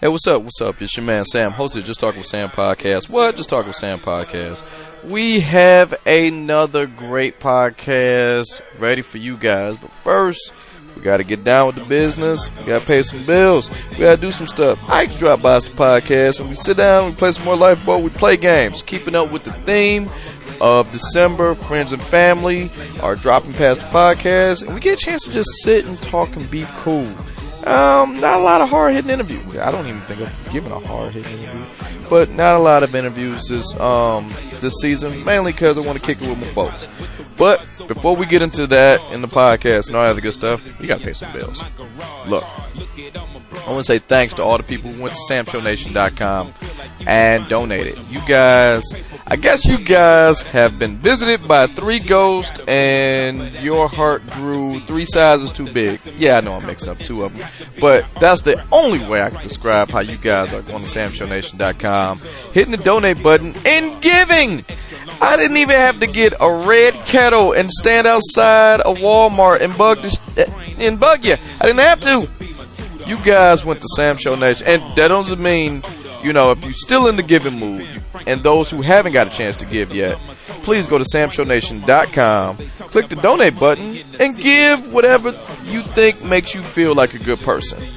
Hey, what's up? What's up? It's your man Sam, host of Just Talking with Sam podcast. What? Just Talking with Sam podcast. We have another great podcast ready for you guys. But first, we got to get down with the business. We got to pay some bills. We got to do some stuff. I can drop by the podcast and we sit down, we play some more Lifeboat, we play games. Keeping up with the theme of December, friends and family are dropping past the podcast. And we get a chance to just sit and talk and be cool. Not a lot of hard-hitting interviews. I don't even think I've given a hard-hitting interview. But not a lot of interviews this season, mainly because I want to kick it with my folks. But before we get into that in the podcast and all that other good stuff, we got to pay some bills. Look, I want to say thanks to all the people who went to samshownation.com and donated. You guys, I guess you guys have been visited by 3 ghosts and your heart grew 3 sizes too big. Yeah, I know I'm mixing up 2 of them, but that's the only way I can describe how you guys are going to samshownation.com, hitting the donate button and giving. I didn't even have to get a red kettle and stand outside a Walmart and bug you. I didn't have to. You guys went to Sam Show Nation, and that doesn't mean, you know, if you're still in the giving mood, and those who haven't got a chance to give yet, please go to samshownation.com, click the donate button, and give whatever you think makes you feel like a good person.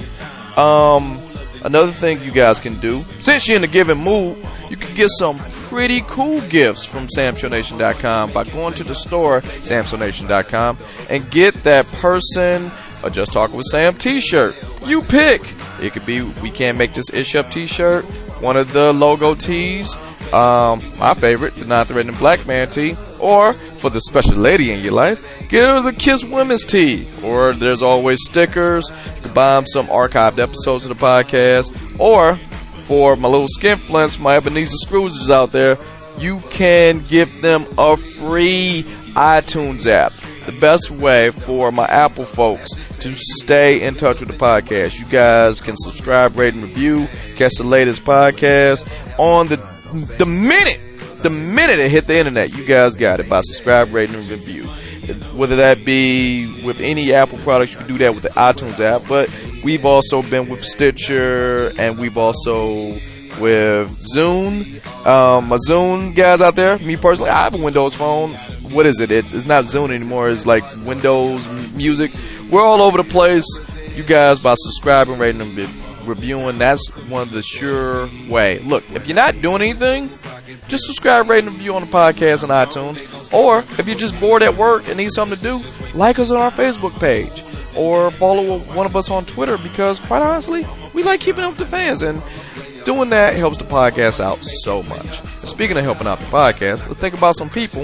Another thing you guys can do, since you're in the giving mood, you can get some pretty cool gifts from samshownation.com by going to the store, samshownation.com, and get that person a Just Talking with Sam t-shirt. You pick. It could be We Can't Make This Ish Up t-shirt, one of the logo tees, my favorite, the Non-Threatening Black Man tee, or for the special lady in your life, get her the Kiss Women's tee. Or there's always stickers. You can buy them some archived episodes of the podcast. Or for my little skinflints, my Ebenezer Scrooges out there, you can give them a free iTunes app. The best way for my Apple folks to stay in touch with the podcast. You guys can subscribe, rate, and review. Catch the latest podcast on the minute it hit the internet. You guys got it by subscribe, rating, and review. Whether that be with any Apple products, you can do that with the iTunes app. But we've also been with Stitcher, and we've also with Zune. My Zune guys out there, me personally, I have a Windows phone. What is it? It's not Zune anymore. It's like Windows Music. We're all over the place. You guys, by subscribing, rating, and reviewing, that's one of the sure way. Look, if you're not doing anything, just subscribe, rate, and review on the podcast on iTunes. Or if you're just bored at work and need something to do, like us on our Facebook page. Or follow one of us on Twitter, because quite honestly, we like keeping up with the fans, and doing that helps the podcast out so much. And speaking of helping out the podcast, let's think about some people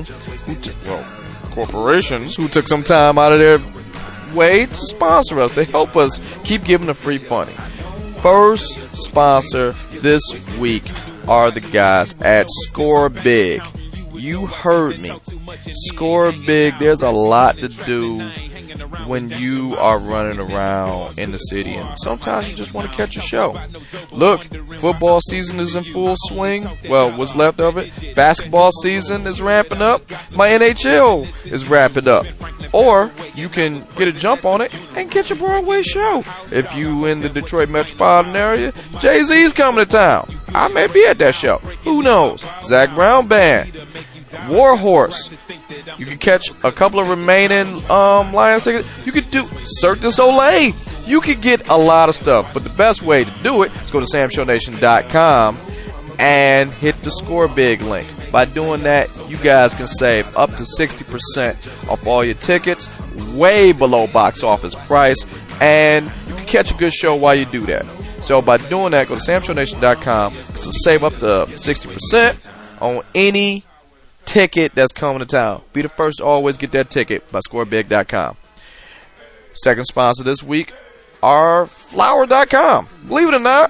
corporations who took some time out of their way to sponsor us, to help us keep giving the free funny. First sponsor this week are the guys at Score Big. You heard me. Score Big. There's a lot to do when you are running around in the city, and sometimes you just want to catch a show. Look, football season is in full swing. Well, what's left of it. Basketball season is ramping up. My NHL is wrapping up. Or you can get a jump on it and catch a Broadway show. If you in the Detroit metropolitan area, Jay-Z's coming to town. I may be at that show. Who knows? Zach Brown Band, Warhorse. You can catch a couple of remaining Lions tickets. You could do Cirque du Soleil. You could get a lot of stuff. But the best way to do it is go to samshownation.com and hit the Score Big link. By doing that, you guys can save up to 60% off all your tickets, way below box office price, and you can catch a good show while you do that. So by doing that, go to samshownation.com to save up to 60% on any ticket that's coming to town. Be the first to always get that ticket by scorebig.com. Second sponsor this week are flower.com. Believe it or not,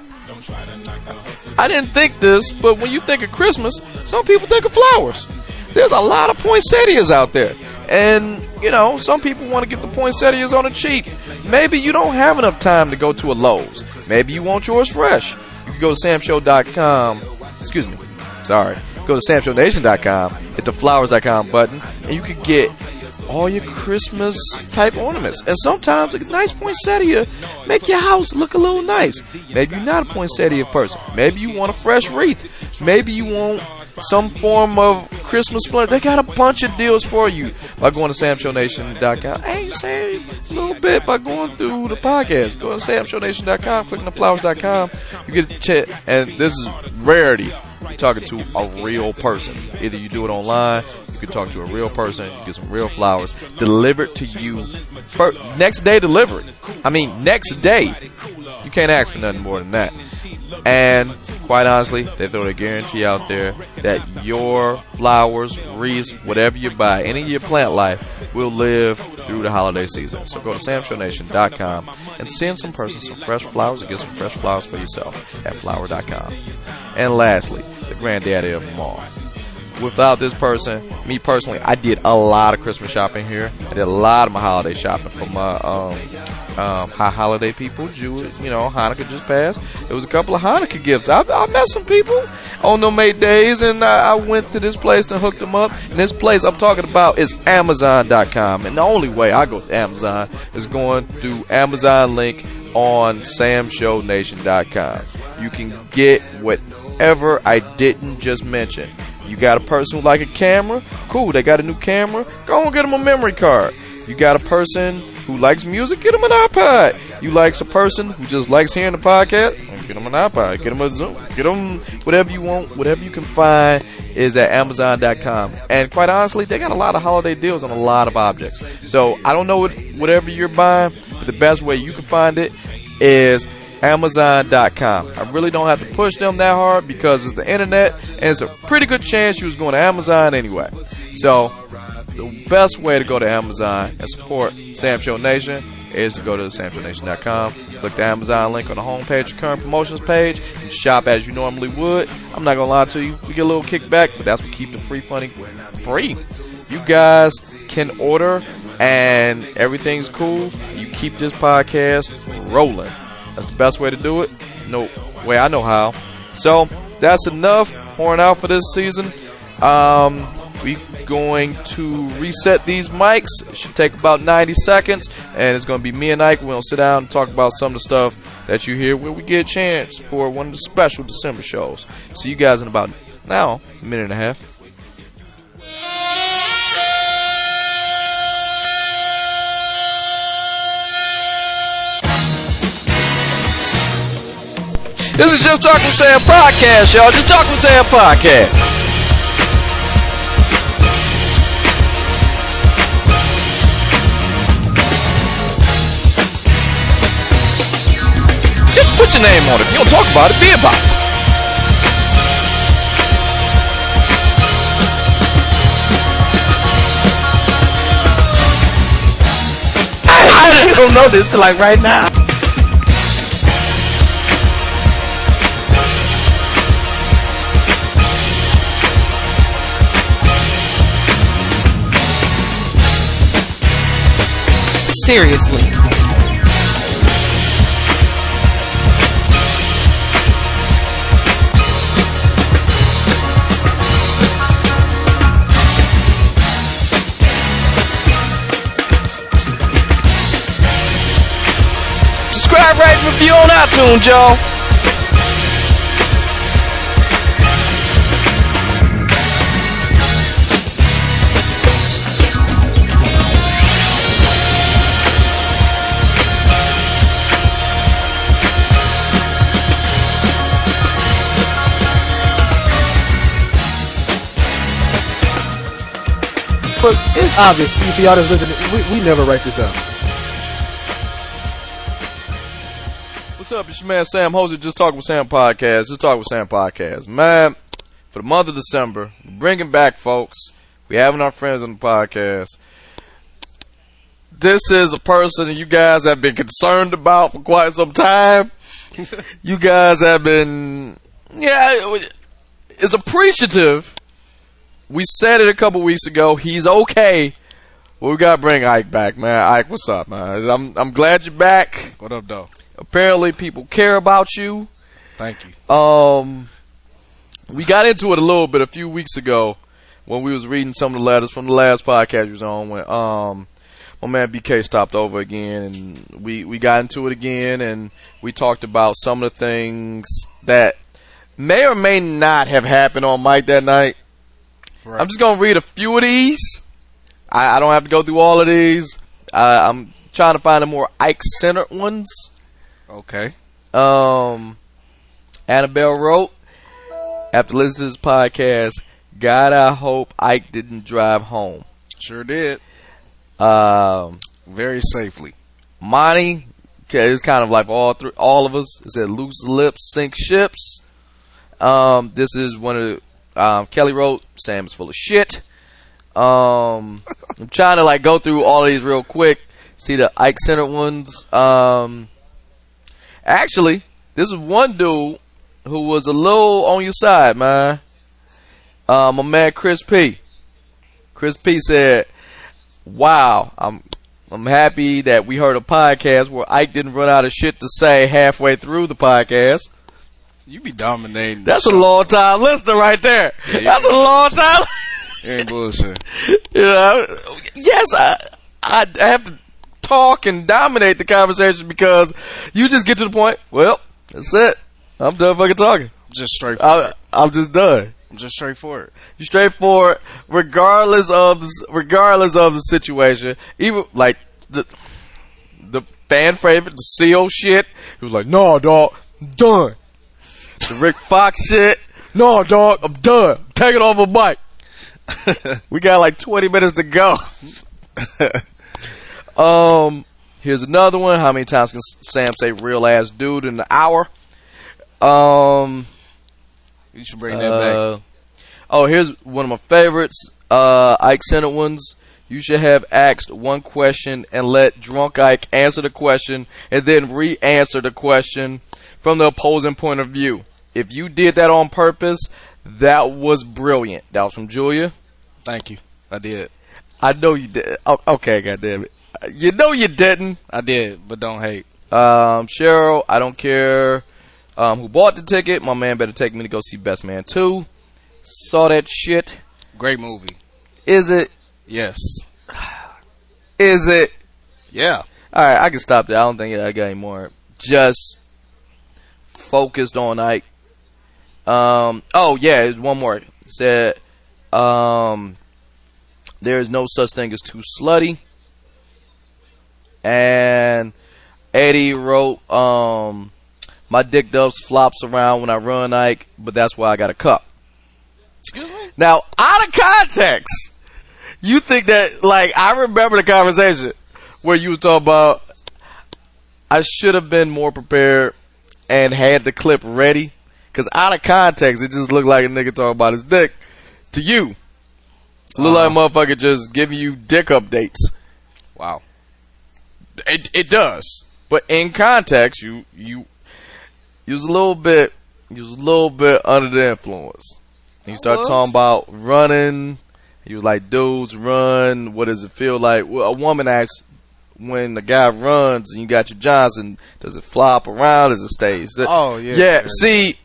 I didn't think this, but when you think of Christmas, some people think of flowers. There's a lot of poinsettias out there. And, you know, some people want to get the poinsettias on the cheap. Maybe you don't have enough time to go to a Lowe's. Maybe you want yours fresh. You can go to samshow.com. Go to samshownation.com, hit the flowers.com button, and you can get all your Christmas type ornaments. And sometimes a nice poinsettia make your house look a little nice. Maybe you're not a poinsettia person. Maybe you want a fresh wreath. Maybe you want some form of Christmas splendor. They got a bunch of deals for you by going to samshownation.com. Hey, you save a little bit by going through the podcast. Go to samshownation.com, click on the flowers.com. You get a chat, and this is rarity. You're talking to a real person. Either you do it online, you can talk to a real person, you get some real flowers delivered to you. Next day delivery. I mean, next day. You can't ask for nothing more than that. And quite honestly, they throw a guarantee out there that your flowers, wreaths, whatever you buy, any of your plant life will live through the holiday season. So go to samshownation.com and send some person some fresh flowers and get some fresh flowers for yourself at flower.com. And lastly, the granddaddy of them all. Without this person, me personally, I did a lot of Christmas shopping here. I did a lot of my holiday shopping for my high holiday people. Jewish, Hanukkah just passed. There was a couple of Hanukkah gifts. I met some people on them 8 days, and I went to this place to hook them up. And this place I'm talking about is Amazon.com. And the only way I go to Amazon is going through Amazon link on samshownation.com. You can get whatever I didn't just mention. You got a person who like a camera? Cool, they got a new camera? Go and get them a memory card. You got a person who likes music? Get them an iPod. You like a person who just likes hearing the podcast? Get them an iPod. Get them a Zoom. Get them whatever you want. Whatever you can find is at Amazon.com. And quite honestly, they got a lot of holiday deals on a lot of objects. So I don't know whatever you're buying, but the best way you can find it is Amazon.com. I really don't have to push them that hard because it's the internet, and it's a pretty good chance you was going to Amazon anyway. So the best way to go to Amazon and support Sam Show Nation is to go to samshownation.com, click the Amazon link on the homepage, current promotions page, and shop as you normally would. I'm not going to lie to you, we get a little kickback, but that's what keeps the free funding free. You guys can order, and everything's cool. You keep this podcast rolling. That's the best way to do it. No way I know how. So that's enough pouring out for this season. We're going to reset these mics. It should take about 90 seconds, and it's going to be me and Ike. We're going to sit down and talk about some of the stuff that you hear where we get a chance for one of the special December shows. See you guys in about a minute and a half. This is Just Talk with Sam Podcast, y'all. Just Talk with Sam Podcast. Just put your name on it. If you don't talk about it, be about it. I don't know this till like right now. Seriously. Subscribe, rate, and review on iTunes, y'all. But it's obvious if y'all just listen. We never write this out. What's up? It's your man Sam Hoser. Just Talk with Sam Podcast. Just Talk with Sam Podcast. Man, for the month of December, we're bringing back folks. We having our friends on the podcast. This is a person that you guys have been concerned about for quite some time. You guys have been, is appreciative. We said it a couple weeks ago. He's okay. Well, we got to bring Ike back, man. Ike, what's up, man? I'm glad you're back. What up, though? Apparently, people care about you. Thank you. We got into it a little bit a few weeks ago, when we was reading some of the letters from the last podcast we was on when my man BK stopped over again, and we got into it again, and we talked about some of the things that may or may not have happened on Mike that night. Right. I'm just gonna read a few of these. I don't have to go through all of these. I'm trying to find the more Ike-centered ones. Okay. Annabelle wrote, after listening to this podcast, God, I hope Ike didn't drive home. Sure did. Very safely. Monty, it's kind of like all of us. It said, loose lips sink ships. This is one of the, Kelly wrote, Sam is full of shit. I'm trying to like go through all of these real quick. See the Ike-centered ones. Actually, this is one dude who was a little on your side, man. My man Chris P. Chris P said, wow, I'm happy that we heard a podcast where Ike didn't run out of shit to say halfway through the podcast. You be dominating. That's a long time listener right there. Yeah, that's a long time. You ain't bullshit. Yes, I have to talk and dominate the conversation because you just get to the point. Well, that's it. I'm done fucking talking. Just straightforward. I'm just done. I'm just straightforward. You're straightforward, regardless of the situation. Even like the fan favorite, the CO shit. He was like, "No, dog, I'm done." The Rick Fox shit. "No, dog, I'm done. I'm taking off a bike." We got like 20 minutes to go. Here's another one. How many times can Sam say "real ass dude" in an hour? You should bring that back. Oh, here's one of my favorites. Ike-centered ones. You should have asked one question and let drunk Ike answer the question and then re-answer the question from the opposing point of view. If you did that on purpose, that was brilliant. That was from Julia. Thank you. I did. I know you did. Oh, okay, goddammit. You know you didn't. I did, but don't hate. Cheryl, I don't care who bought the ticket. My man better take me to go see Best Man 2. Saw that shit. Great movie. Is it? Yes. Is it? Yeah. Alright, I can stop there. I don't think I got any more. Just focused on Ike. Oh yeah, there's one more. It said, there is no such thing as too slutty. And Eddie wrote, my dick does flops around when I run Ike, but that's why I got a cup. Excuse me? Now, out of context, you think that, like, I remember the conversation where you was talking about, I should have been more prepared and had the clip ready. Because out of context, it just looked like a nigga talking about his dick to you. It looked like a motherfucker just giving you dick updates. Wow. It does. But in context, you was a little bit under the influence. And you start talking about running. He was like, dudes run. What does it feel like? Well, a woman asks, when the guy runs and you got your Johnson, does it flop around? Does it stay? Oh, yeah. Yeah, see,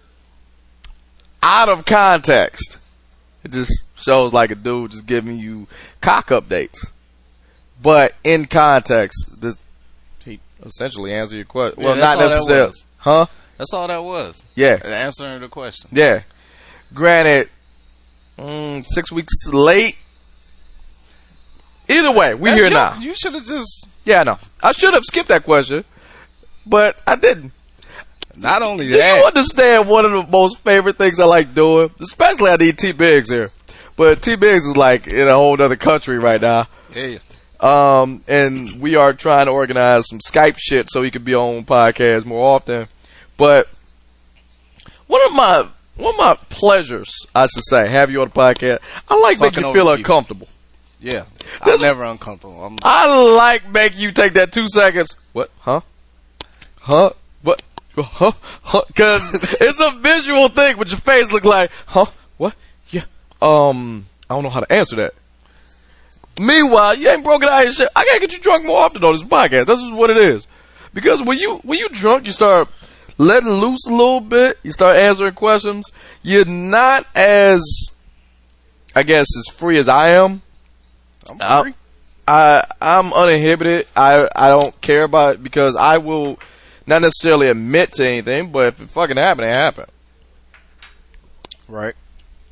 out of context, it just shows like a dude just giving you cock updates. But in context, he essentially answered your question. Yeah, well, not necessarily. Huh? That's all that was. Yeah. Answering the question. Yeah. Granted, 6 weeks late. Either way, we here now. You should have just... Yeah, I know. I should have skipped that question, but I didn't. Not only Do that... you understand one of the most favorite things I like doing? Especially I need T-Biggs here. But T-Biggs is like in a whole other country right now. Yeah. And we are trying to organize some Skype shit so he can be on podcasts more often. But one of my pleasures, I should say, have you on the podcast. I like making you feel uncomfortable. Yeah. I'm never uncomfortable. I like making you take that 2 seconds. What? Huh? Huh? What? Huh? Huh? Because it's a visual thing, but your face look like, huh? What? Yeah. I don't know how to answer that. Meanwhile, you ain't broken out your shit. I gotta get you drunk more often on this podcast. This is what it is. Because when you drunk, you start letting loose a little bit. You start answering questions. You're not as I guess, as free as I am. I'm free. I'm uninhibited. I don't care about it because I will not necessarily admit to anything, but if it fucking happened, it happened. Right.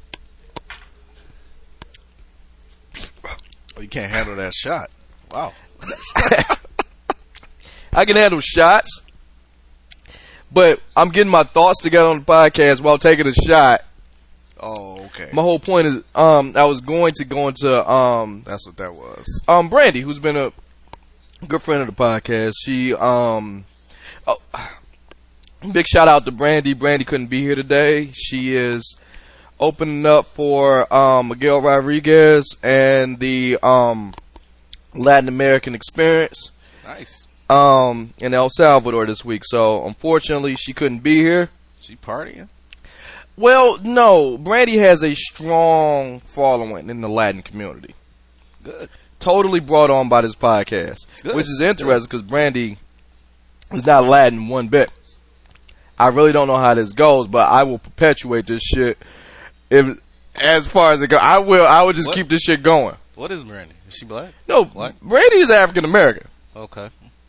Oh, you can't handle that shot. Wow. I can handle shots, but I'm getting my thoughts together on the podcast while taking a shot. Oh, okay. My whole point is, I was going to go into, That's what that was. Brandy, who's been a good friend of the podcast. She, big shout out to Brandy. Brandy couldn't be here today. She is opening up for, Miguel Rodriguez and the, Latin American Experience. Nice. In El Salvador this week. So, unfortunately, she couldn't be here. She partying? Well, no. Brandy has a strong following in the Latin community. Good. Totally brought on by this podcast. Good. Which is interesting because Brandy is not Latin one bit. I really don't know how this goes, but I will perpetuate this shit as far as it goes. I will just keep this shit going. What is Brandy? Is she black? No, What? Brandy is African American. Okay.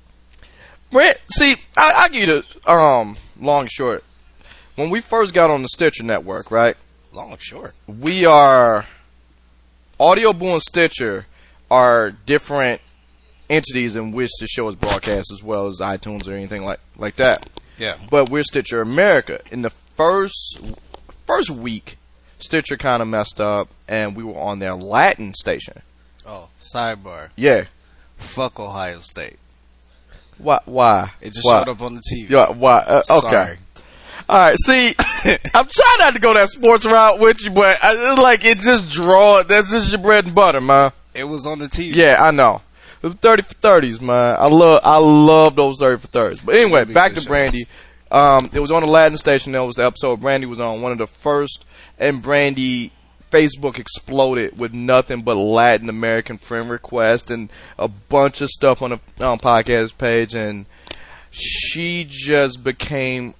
See, I'll give you the long and short. When we first got on the Stitcher network, right? Long and short. We are Audio Boo and Stitcher are different entities in which the show is broadcast, as well as iTunes or anything like that. Yeah. But we're Stitcher America. In the first week, Stitcher kind of messed up, and we were on their Latin station. Oh, sidebar. Yeah. Fuck Ohio State. Why? It just showed up on the TV. Yeah. Why? Okay. Sorry. All right. See, I'm trying not to go that sports route with you, but it's like it just that's just your bread and butter, man. It was on the TV. Yeah, I know. It was 30 for 30s, man. I love those 30 for 30s. But anyway, back to Brandy. It was on the Latin station. That was the episode Brandy was on, one of the first, and Brandy Facebook exploded with nothing but Latin American friend requests and a bunch of stuff on the podcast page, and she just became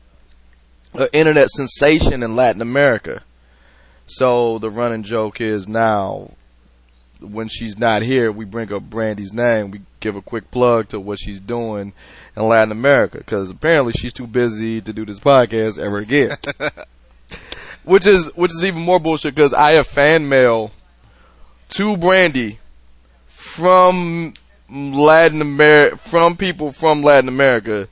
an internet sensation in Latin America. So the running joke is now, when she's not here, we bring up Brandy's name. We give a quick plug to what she's doing in Latin America, because apparently she's too busy to do this podcast ever again. Which is even more bullshit, because I have fan mail to Brandy from people from Latin America,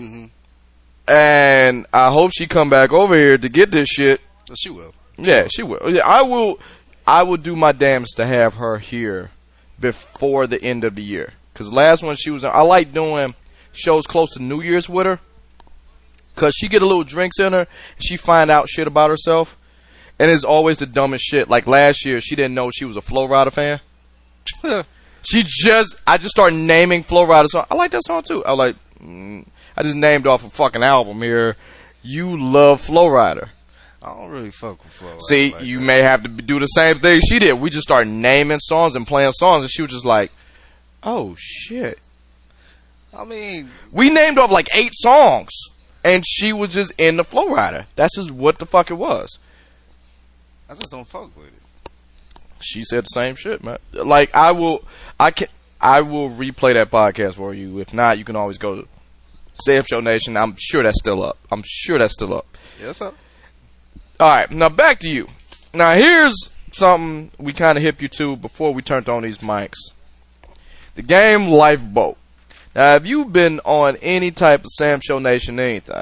and I hope she come back over here to get this shit. Well, she will. Yeah, she will. Yeah, I will do my damnedest to have her here before the end of the year, because last one she was on, I like doing shows close to New Year's with her. Because she get a little drinks in her, and she find out shit about herself. And it's always the dumbest shit. Like last year, she didn't know she was a Flo Rida fan. I just started naming Flo Rida songs. I like that song too. I just named off a fucking album here. You love Flo Rida. I don't really fuck with Flo Rida. See, like you that. may have to do the same thing she did. We just started naming songs and playing songs, and she was just like, oh shit. I mean, we named off like 8 songs. And she was just in the Flo Rida. That's just what the fuck it was. I just don't fuck with it. She said the same shit, man. Like, I will replay that podcast for you. If not, you can always go to Sam Show Nation. I'm sure that's still up. Yes, sir. Alright, now back to you. Now here's something we kind of hip you to before we turned on these mics. The game Lifeboat. Now, if you've been on any type of Sam Show Nation anything,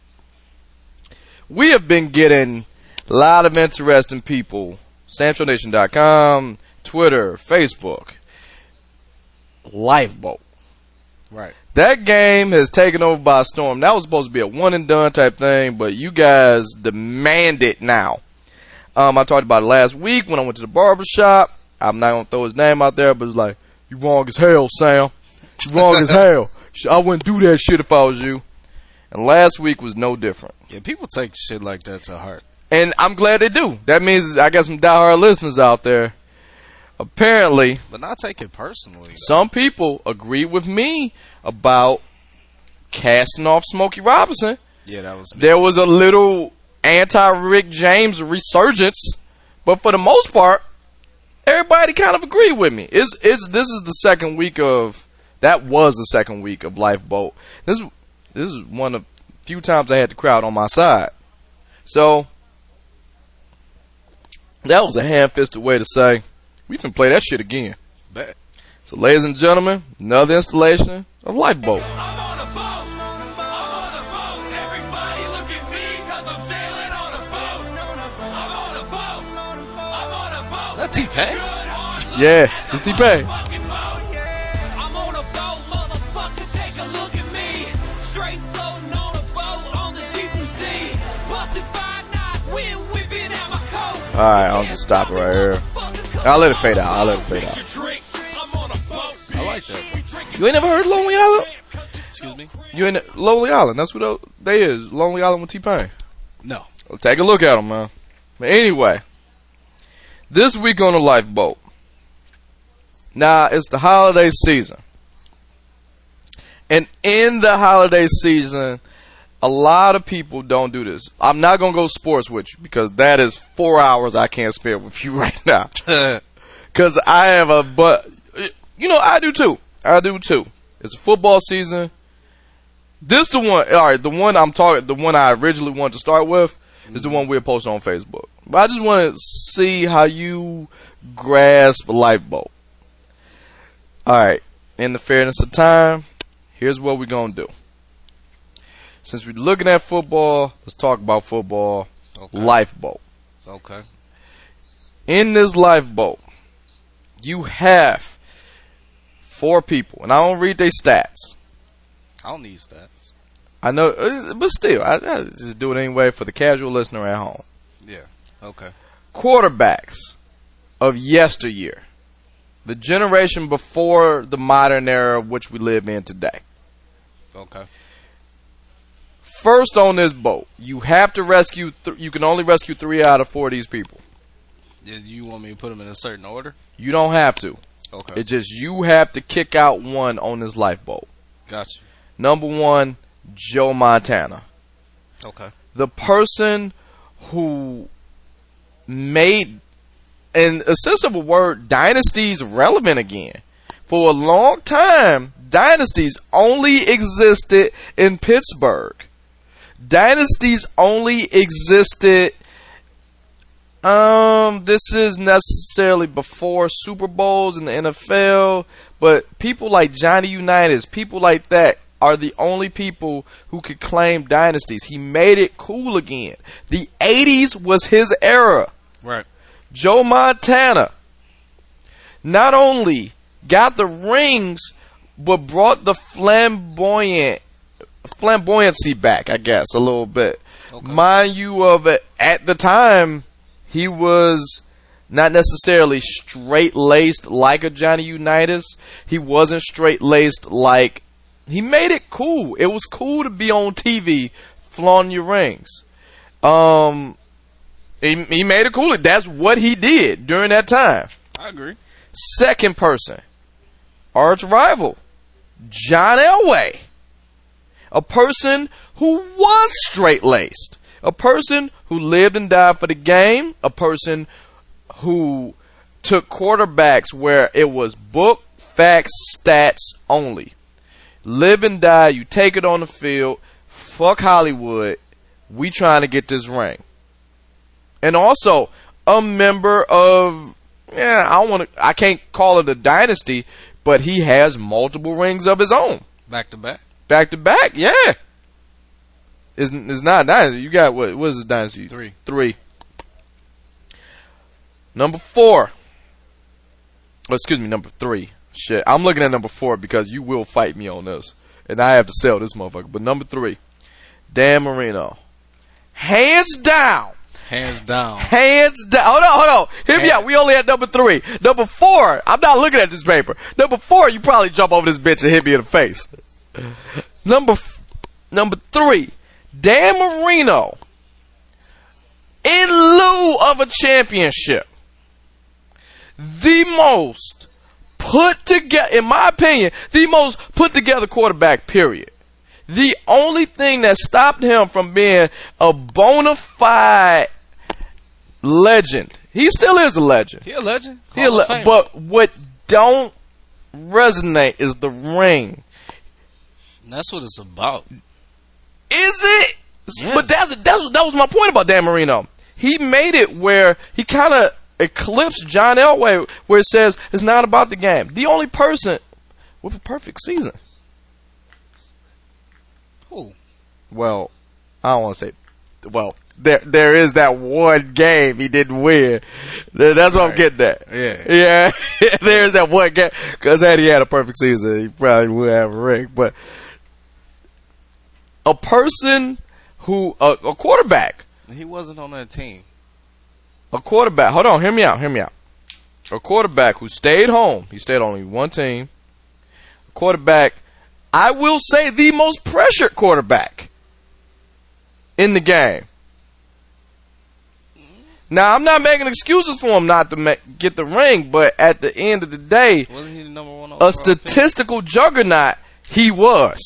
we have been getting a lot of interesting people. SamShowNation.com, Twitter, Facebook. Lifeboat. Right. That game has taken over by storm. That was supposed to be a one and done type thing, but you guys demand it now. I talked about it last week when I went to the barber shop. I'm not going to throw his name out there, but it's like, you wrong as hell, Sam. You wrong as hell. I wouldn't do that shit if I was you. And last week was no different. Yeah, people take shit like that to heart. And I'm glad they do. That means I got some diehard listeners out there. Apparently, but not take it personally. Some people agree with me about casting off Smokey Robinson. Yeah, that was me. There was a little anti-Rick James resurgence But for the most part, everybody kind of agreed with me. This is the second week of, that was the second week of Lifeboat. This is one of the few times I had the crowd on my side. So, that was a ham-fisted way to say, we can play that shit again. Bet. So, ladies and gentlemen, another installation of Lifeboat. That T-Pain? Yeah, it's T-Pain. Alright, I'll just stop it right here. I'll let it fade out. I like that. You ain't never heard Lonely Island? Excuse me? You ain't Lonely Island. That's what they is. Lonely Island with T-Pain. No. Well, take a look at them, man. But anyway, this week on the Lifeboat. Now, it's the holiday season. And in the holiday season, a lot of people don't do this. I'm not going to go sports with you because that is 4 hours I can't spare with you right now. Because I have but I do too. It's a football season. This the one, alright, the one I originally wanted to start with is the one we'll post on Facebook. But I just want to see how you grasp Lifeboat. Alright, in the fairness of time, here's what we're going to do. Since we're looking at football, let's talk about football. Okay. Lifeboat. Okay. In this Lifeboat, you have 4 people. And I don't read their stats. I don't need stats. I know, but still, I just do it anyway for the casual listener at home. Yeah. Okay. Quarterbacks of yesteryear. The generation before the modern era of which we live in today. Okay. First on this boat, you have to rescue, you can only rescue 3 out of 4 of these people. You want me to put them in a certain order? You don't have to. Okay. It's just you have to kick out one on this Lifeboat. Gotcha. Number 1, Joe Montana. Okay. The person who made, in a sense of a word, dynasties relevant again. For a long time, dynasties only existed in Pittsburgh. Dynasties only existed, this is necessarily before Super Bowls in the NFL, but people like Johnny Unitas, people like that, are the only people who could claim dynasties. He made it cool again. The 80s was his era. Right. Joe Montana not only got the rings, but brought the flamboyancy back, I guess, a little bit. Okay. Mind you of it, at the time, he was not necessarily straight-laced like a Johnny Unitas. He wasn't straight-laced like, he made it cool. It was cool to be on TV flaunting your rings. He made it cool. That's what he did during that time. I agree. Second person, arch rival, John Elway. A person who was straight-laced. A person who lived and died for the game. A person who took quarterbacks where it was book, facts, stats only. Live and die, you take it on the field. Fuck Hollywood. We trying to get this ring. And also a member of, I can't call it a dynasty, but he has multiple rings of his own. Back to back? Back to back, yeah. It's not a dynasty. You got, what is this dynasty? 3. Number 4. Number 3. Shit, I'm looking at number 4 because you will fight me on this. And I have to sell this motherfucker. But number 3, Dan Marino. Hands down. Hands down. Hold on. Hear me out. We only at number 3. Number 4, I'm not looking at this paper. Number 4, you probably jump over this bitch and hit me in the face. Number 3, Dan Marino. In lieu of a championship, the most put together, in my opinion, the most put together quarterback, period. The only thing that stopped him from being a bona fide legend, He still is a legend. He a legend. But what don't resonate is the ring. That's what it's about. Is it? Yes. But that was my point about Dan Marino. He made it where he kind of eclipsed John Elway, where it says it's not about the game. The only person with a perfect season. Who? Well, I don't want to say. Well, there is that one game he didn't win. That's what I'm getting at. Yeah. Yeah. There's that one game. Because had he had a perfect season, he probably would have a ring. But a person who, a quarterback. He wasn't on that team. A quarterback. Hold on. Hear me out. A quarterback who stayed home. He stayed on only one team. A quarterback, I will say the most pressured quarterback in the game. Now, I'm not making excuses for him not to get the ring, but at the end of the day, Wasn't he the number one a statistical juggernaut he was.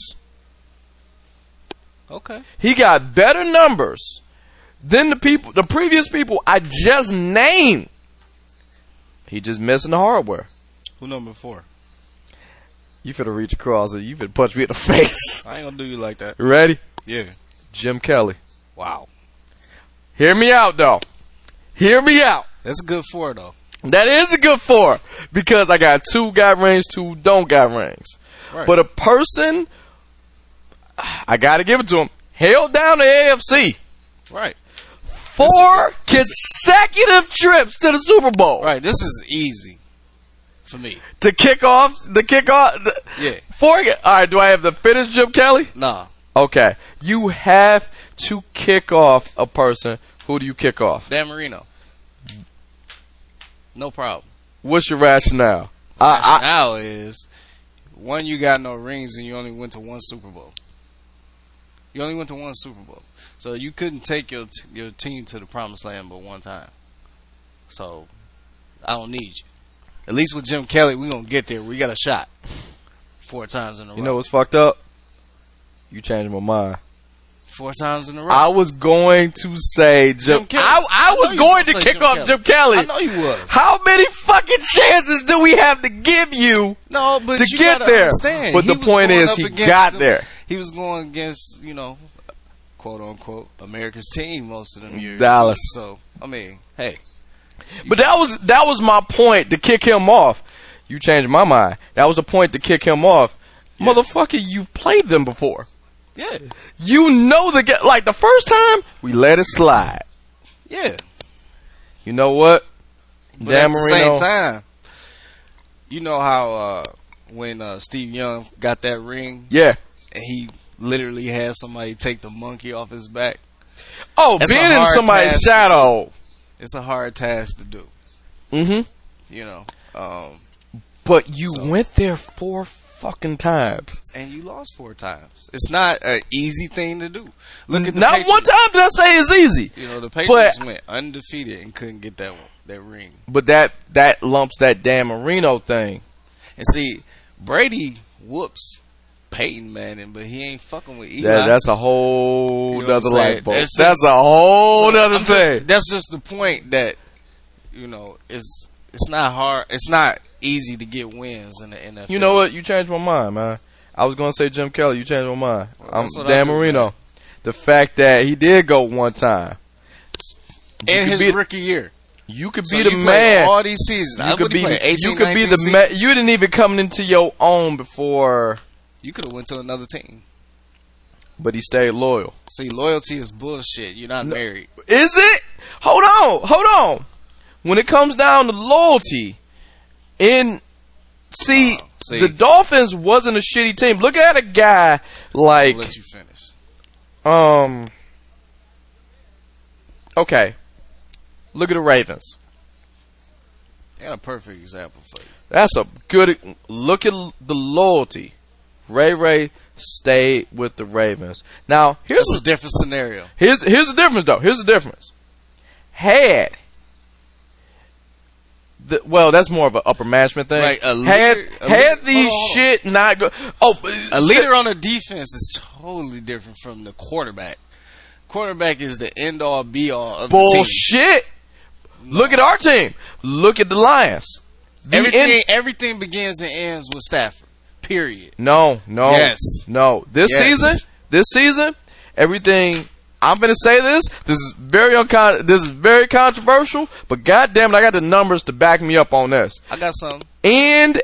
Okay. He got better numbers than the previous people I just named. He just missing the hardware. Who number 4? You finna reach across and you finna punch me in the face. I ain't gonna do you like that. Ready? Yeah. Jim Kelly. Wow. Hear me out, though. Hear me out. That's a good 4, though. That is a good 4 because I got 2 got rings, 2 don't got rings. Right. But a person, I gotta give it to him, held down the AFC. Right. 4 consecutive trips to the Super Bowl. Right. This is easy for me. To kick off. Yeah. 4. All right. Do I have to finish Jim Kelly? Nah. Okay. You have to kick off a person. Who do you kick off? Dan Marino. No problem. What's your rationale? Rationale is, one, you got no rings and you only went to one Super Bowl. You only went to one Super Bowl. So you couldn't take your team to the promised land but one time. So I don't need you. At least with Jim Kelly, we're going to get there. We got a shot 4 times in a row. You know what's fucked up? You changed my mind. 4 times in a row. I was going to say Jim Kelly. I was going to kick off Jim Kelly. I know you was. How many fucking chances do we have to give you no, but to you get gotta there? Understand. But the point is, he got there. He was going against, quote unquote, America's team most of them years. Dallas. So, I mean, hey. But that was my point to kick him off. You changed my mind. That was the point to kick him off. Yeah. Motherfucker, you've played them before. Yeah. You know like the first time, we let it slide. Yeah. You know what? But at the same time, you know how when Steve Young got that ring? Yeah. And he literally had somebody take the monkey off his back? Oh, being in somebody's shadow. It's a hard task to do. Mm-hmm. But you went there 4 fucking times. And you lost 4 times. It's not an easy thing to do. Look at the Not Patriots. one time did I say it's easy. The Patriots went undefeated and couldn't get that ring. But that lumps that Dan Marino thing. And see, Brady whoops Peyton Manning, but he ain't fucking with Eli. That's a whole other light bulb. That's a whole other thing. That's just the point that, it's not hard. It's not easy to get wins in the NFL. You know what? You changed my mind, man. I was going to say Jim Kelly. You changed my mind. I'm Dan Marino. Man. The fact that he did go one time. In his rookie year. You could be the man. All these seasons. You could be the man. You didn't even come into your own before. You could have went to another team. But he stayed loyal. See, loyalty is bullshit. You're not married. Is it? Hold on. When it comes down to loyalty, the Dolphins wasn't a shitty team. Look at a guy like. I'll let you finish. Okay. Look at the Ravens. I got a perfect example for you. That's a good look at the loyalty. Ray stayed with the Ravens. Now here's a different scenario. Here's the difference, though. Here's the difference. That's more of an upper management thing. Right, a leader on a defense is totally different from the quarterback. Quarterback is the end all be all of the team. Bullshit. Look at our team. Look at the Lions. Everything begins and ends with Stafford. Period. No. Yes. No. This season, everything. I'm gonna say this. This is very controversial, but goddamn it, I got the numbers to back me up on this. I got some. And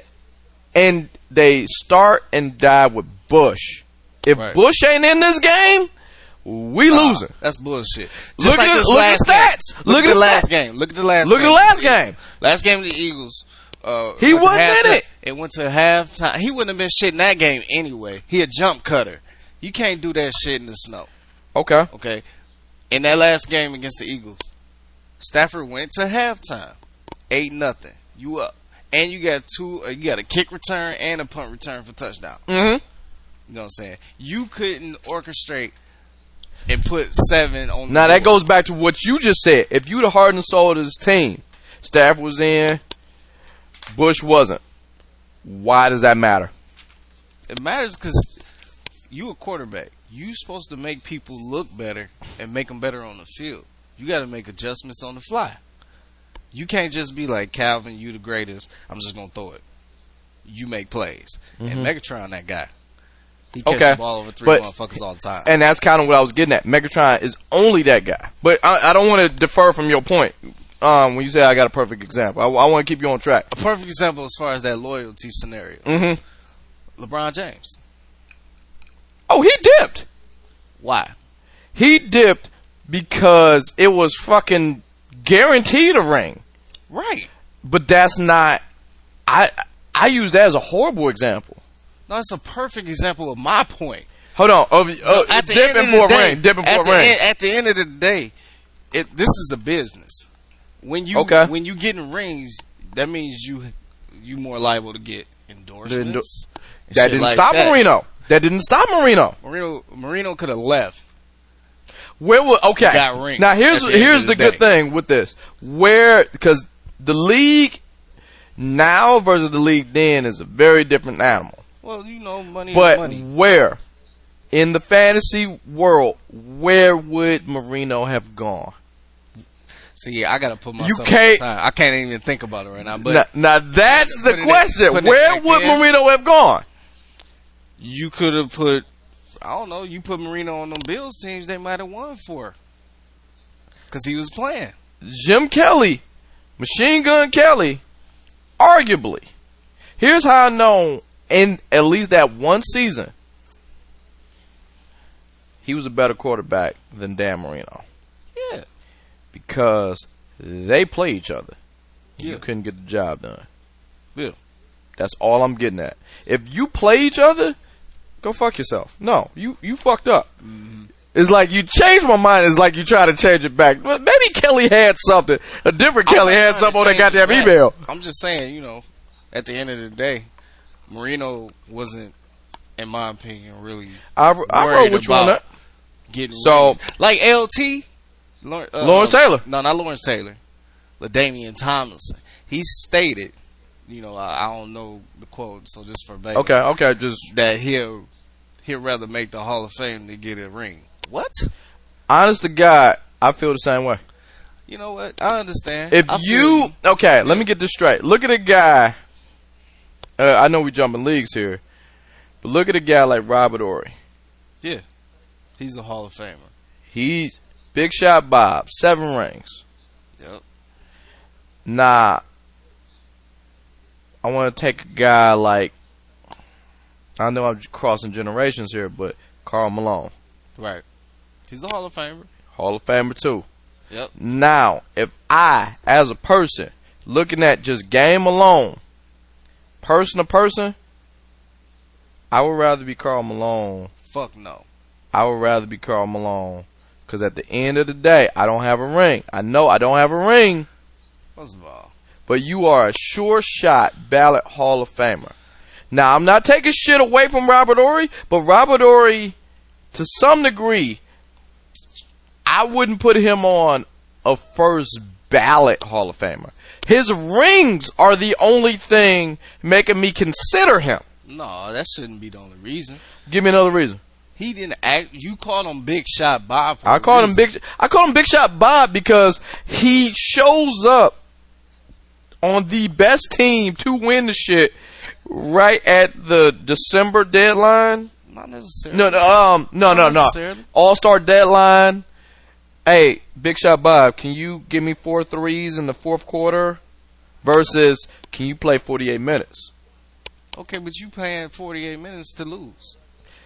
they start and die with Bush. If Bush ain't in this game, we losing. That's bullshit. Look at the stats. Look at the last game. Look at the last game. Last game of the Eagles. He wasn't in it. It went to halftime. He wouldn't have been shit in that game anyway. He a jump cutter. You can't do that shit in the snow. Okay. In that last game against the Eagles, Stafford went to halftime, 8-0. You up, and you got you got a kick return and a punt return for touchdown. Mm-hmm. You know what I'm saying? You couldn't orchestrate and put 7 on. Now that goes back to what you just said. If you the heart and soul of this team, Stafford was in, Bush wasn't. Why does that matter? It matters because you a quarterback. You supposed to make people look better and make them better on the field. You got to make adjustments on the fly. You can't just be like, Calvin, you the greatest. I'm just going to throw it. You make plays. And Megatron, that guy. He catches the ball over 3 motherfuckers all the time. And that's kind of what I was getting at. Megatron is only that guy. But I don't want to defer from your point. When you say I got a perfect example. I want to keep you on track. A perfect example as far as that loyalty scenario. Mm-hmm. LeBron James. Oh, he dipped. Why? He dipped because it was fucking guaranteed a ring. Right. But that's not... I use that as a horrible example. No, it's a perfect example of my point. Hold on. Dipping for a ring. At the end of the day, this is a business. When you getting rings, that means you more liable to get endorsements. That didn't stop Marino. That didn't stop Marino. Marino could have left. Got rings. Now here's the good thing with this. Because the league now versus the league then is a very different animal. Well, money but is money. Where in the fantasy world, where would Marino have gone? See, I gotta put myself in the time. I can't even think about it right now. But now that's the question. Where would Marino have gone? You could have put, I don't know, you put Marino on them Bills teams, they might have won for. Because he was playing. Jim Kelly, Machine Gun Kelly, arguably. Here's how I know, in at least that one season, he was a better quarterback than Dan Marino. Yeah. Because they play each other. Yeah. You couldn't get the job done. Yeah. That's all I'm getting at. If you play each other, go fuck yourself. No, you fucked up. Mm-hmm. It's like you changed my mind. It's like you try to change it back. But maybe Kelly had something. A different Kelly had something on that goddamn email. I'm just saying, at the end of the day, Marino wasn't, in my opinion, really I wrote with you on that. Getting rings. Like LT. Lawrence Taylor. No, not Lawrence Taylor. LaDainian Tomlinson. He stated, I don't know the quote, so just verbatim. Okay, just that he'll rather make the Hall of Fame than get a ring. What? Honest to God, I feel the same way. You know what? I understand. Let me get this straight. Look at a guy. I know we jumping leagues here, but look at a guy like Robert Horry. Yeah, he's a Hall of Famer. He's Big Shot Bob, 7 rings. Yep. Nah, I want to take a guy like, I know I'm crossing generations here, but Karl Malone. Right. He's a Hall of Famer. Hall of Famer too. Yep. Now, if I, as a person, looking at just game alone, person to person, I would rather be Karl Malone. Fuck no. I would rather be Karl Malone. Because at the end of the day, I don't have a ring. I know I don't have a ring. First of all. But you are a sure shot ballot Hall of Famer. Now, I'm not taking shit away from Robert Horry, but Robert Horry, to some degree, I wouldn't put him on a first ballot Hall of Famer. His rings are the only thing making me consider him. No, that shouldn't be the only reason. Give me another reason. He didn't act. You called him Big Shot Bob. I called him Big Shot Bob because he shows up on the best team to win the shit right at the December deadline. Not necessarily. No. All-Star deadline. Hey, Big Shot Bob, can you give me 4 threes in the fourth quarter? Versus, can you play 48 minutes? Okay, but you playing 48 minutes to lose.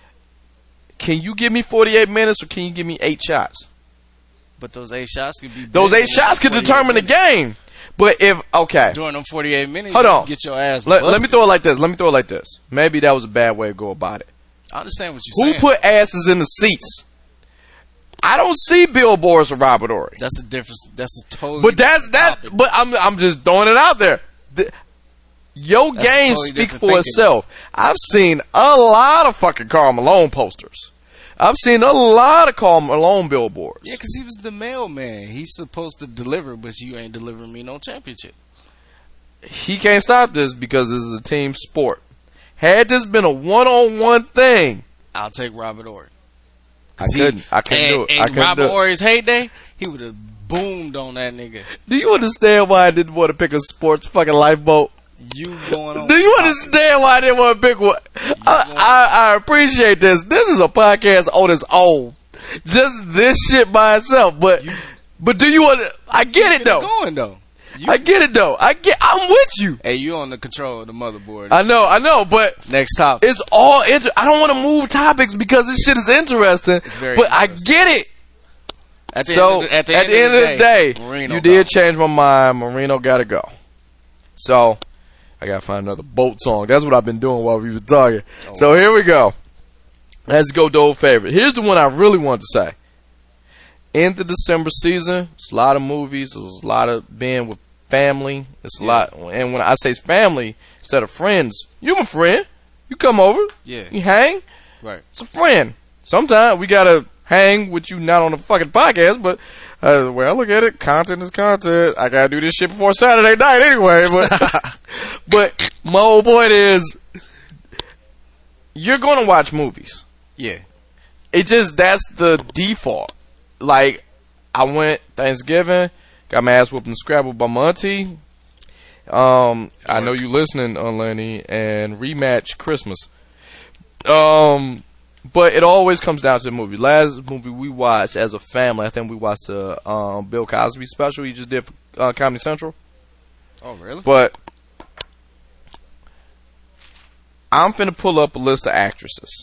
Can you give me 48 minutes or can you give me 8 shots? But those 8 shots could be. Those 8 shots could determine the game. But during them 48 minutes, hold on, get your ass. Let me throw it like this. Maybe that was a bad way to go about it. I understand what you're saying. Who put asses in the seats? I don't see billboards for Robert Horry. That's a difference. That's a totally. But that's. But I'm just throwing it out there. Your game speaks for itself. I've seen a lot of fucking Karl Malone posters. I've seen a lot of Karl Malone billboards. Yeah, because he was the mailman. He's supposed to deliver, but you ain't delivering me no championship. He can't stop this because this is a team sport. Had this been a one-on-one thing, I'll take Robert Horry. I couldn't do it. And Robert Horry's heyday, he would have boomed on that nigga. Do you understand why I didn't want to pick a sports fucking lifeboat? You going on? Do you understand why I didn't want to pick one? I appreciate this. This is a podcast on its own. Just this shit by itself. But do you want to? I get it though. Going though. I get it though. I'm with you. Hey, you on the control of the motherboard. I know. But next topic. It's all. I don't want to move topics because this shit is interesting. It's very interesting. I get it. At the end of the day, Marino you did change my mind. Marino got to go. So I got to find another boat song. That's what I've been doing while we've been talking. Oh, so here we go. Let's go to old favorite. Here's the one I really wanted to say. In the December season, it's a lot of movies. There's a lot of being with family. It's a lot. And when I say family instead of friends, you my friend. You come over. Yeah. You hang. Right. It's a friend. Sometimes we got to hang with you not on the fucking podcast, but the way I look at it, content is content. I got to do this shit before Saturday night anyway. But my whole point is you're going to watch movies. Yeah. That's the default. Like, I went Thanksgiving, got my ass whooped in Scrabble by my auntie. I know you listening, Lenny, and rematch Christmas. But it always comes down to the movie. Last movie we watched as a family, I think we watched the Bill Cosby special he just did for Comedy Central. Oh, really? But I'm finna pull up a list of actresses.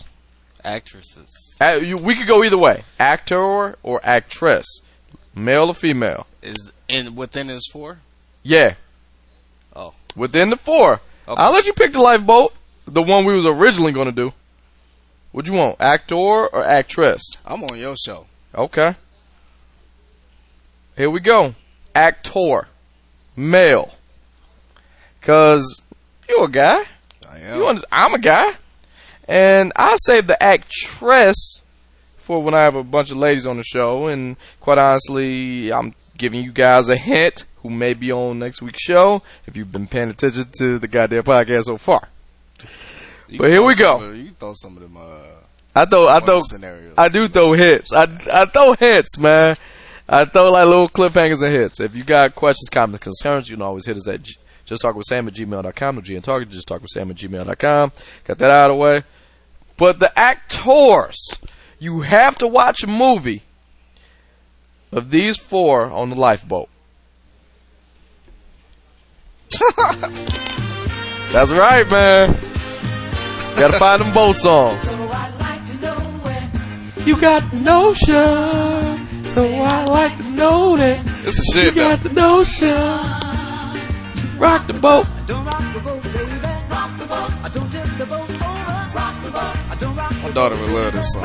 We could go either way. Actor or actress. Male or female. Is within his 4? Yeah. Oh. Within the 4. Okay. I'll let you pick the lifeboat. The one we was originally going to do. What you want? Actor or actress? I'm on your show. Okay. Here we go. Actor. Male. Because you're a guy. I am. I'm a guy. And I save the actress for when I have a bunch of ladies on the show. And quite honestly, I'm giving you guys a hint who may be on next week's show if you've been paying attention to the goddamn podcast so far. But here we go. You throw some of them. Scenarios. I do throw hits. I throw hits, man. I throw like little cliffhangers and hits. If you got questions, comments, concerns, you can always hit us at justtalkwithsam@gmail.com. No G and Talk. Justtalkwithsam@gmail.com. Got that out of the way. But the actors, you have to watch a movie of these 4 on the lifeboat. That's right, man. Gotta find them boat songs. You got the notion, so I like to know that. This is shit, you got the notion. Rock the boat. My daughter would love this song.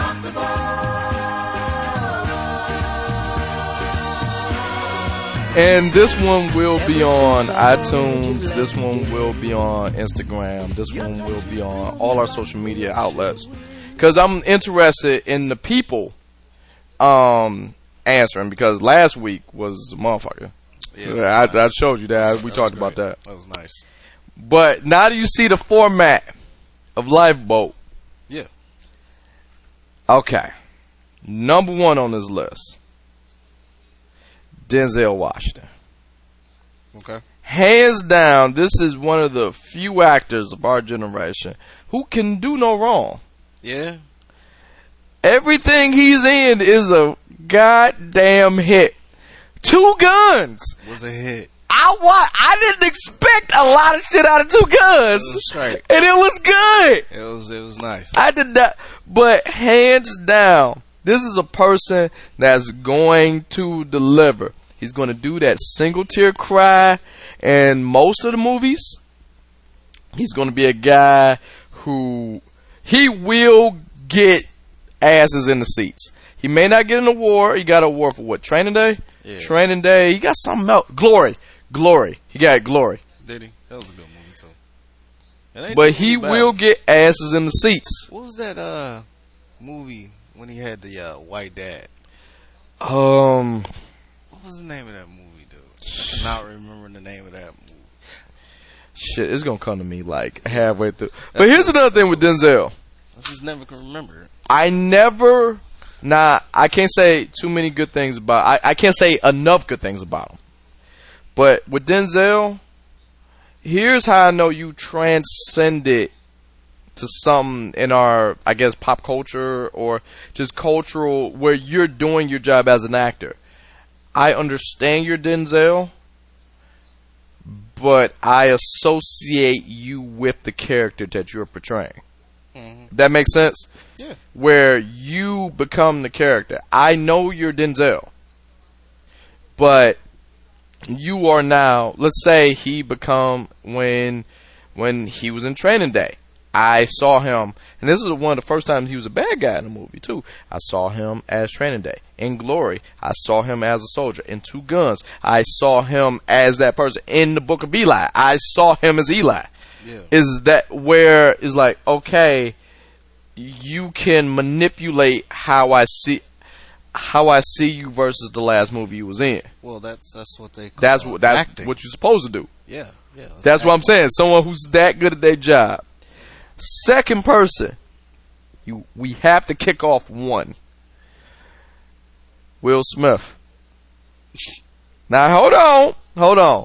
And this one will be on iTunes. This one will be on Instagram. This one will be on all our social media outlets. Because I'm interested in the people answering. Because last week was a motherfucker. Yeah, I showed you that. We talked about that. That was nice. But now that you see the format of Lifeboat. Yeah. Okay. Number one on this list. Denzel Washington. Okay. Hands down, this is one of the few actors of our generation who can do no wrong. Yeah. Everything he's in is a goddamn hit. Two Guns Was a hit. I didn't expect a lot of shit out of Two Guns. It was straight. And it was good. It was nice. I did not. But hands down, this is a person that's going to deliver. He's going to do that single tear cry in most of the movies. He's going to be a guy who he will get asses in the seats. He may not get an award. He got an award for what? Training Day? Yeah. Training Day. He got something else. Glory. He got Glory. Did he? That was a good movie too. It ain't But too he bad. will get asses in the seats. What was that movie when he had the white dad? Um, What was the name of that movie, dude? I cannot remember the name of that movie. shit, it's gonna come to me like halfway through. But here's another thing with Denzel. I just never can remember it. I can't say too many good things about. I can't say enough good things about him. But with Denzel, here's how I know you transcended to something in our, I guess, pop culture or just cultural where you're doing your job as an actor. I understand your Denzel, but I associate you with the character that you're portraying. Mm-hmm. That makes sense? Yeah. Where you become the character. I know you're Denzel, but you are now, let's say he become when he was in Training Day. I saw him, and this was one of the first times he was a bad guy in a movie too. I saw him as Training Day. In Glory, I saw him as a soldier. In Two Guns, I saw him as that person. In the Book of Eli, I saw him as Eli. Yeah. Is that where is like, okay, you can manipulate how I see you versus the last movie you was in. Well, that's what they call That's acting. what you're supposed to do. Yeah. That's what I'm saying. Someone who's that good at their job. Second person, we have to kick off one. Will Smith. Now hold on.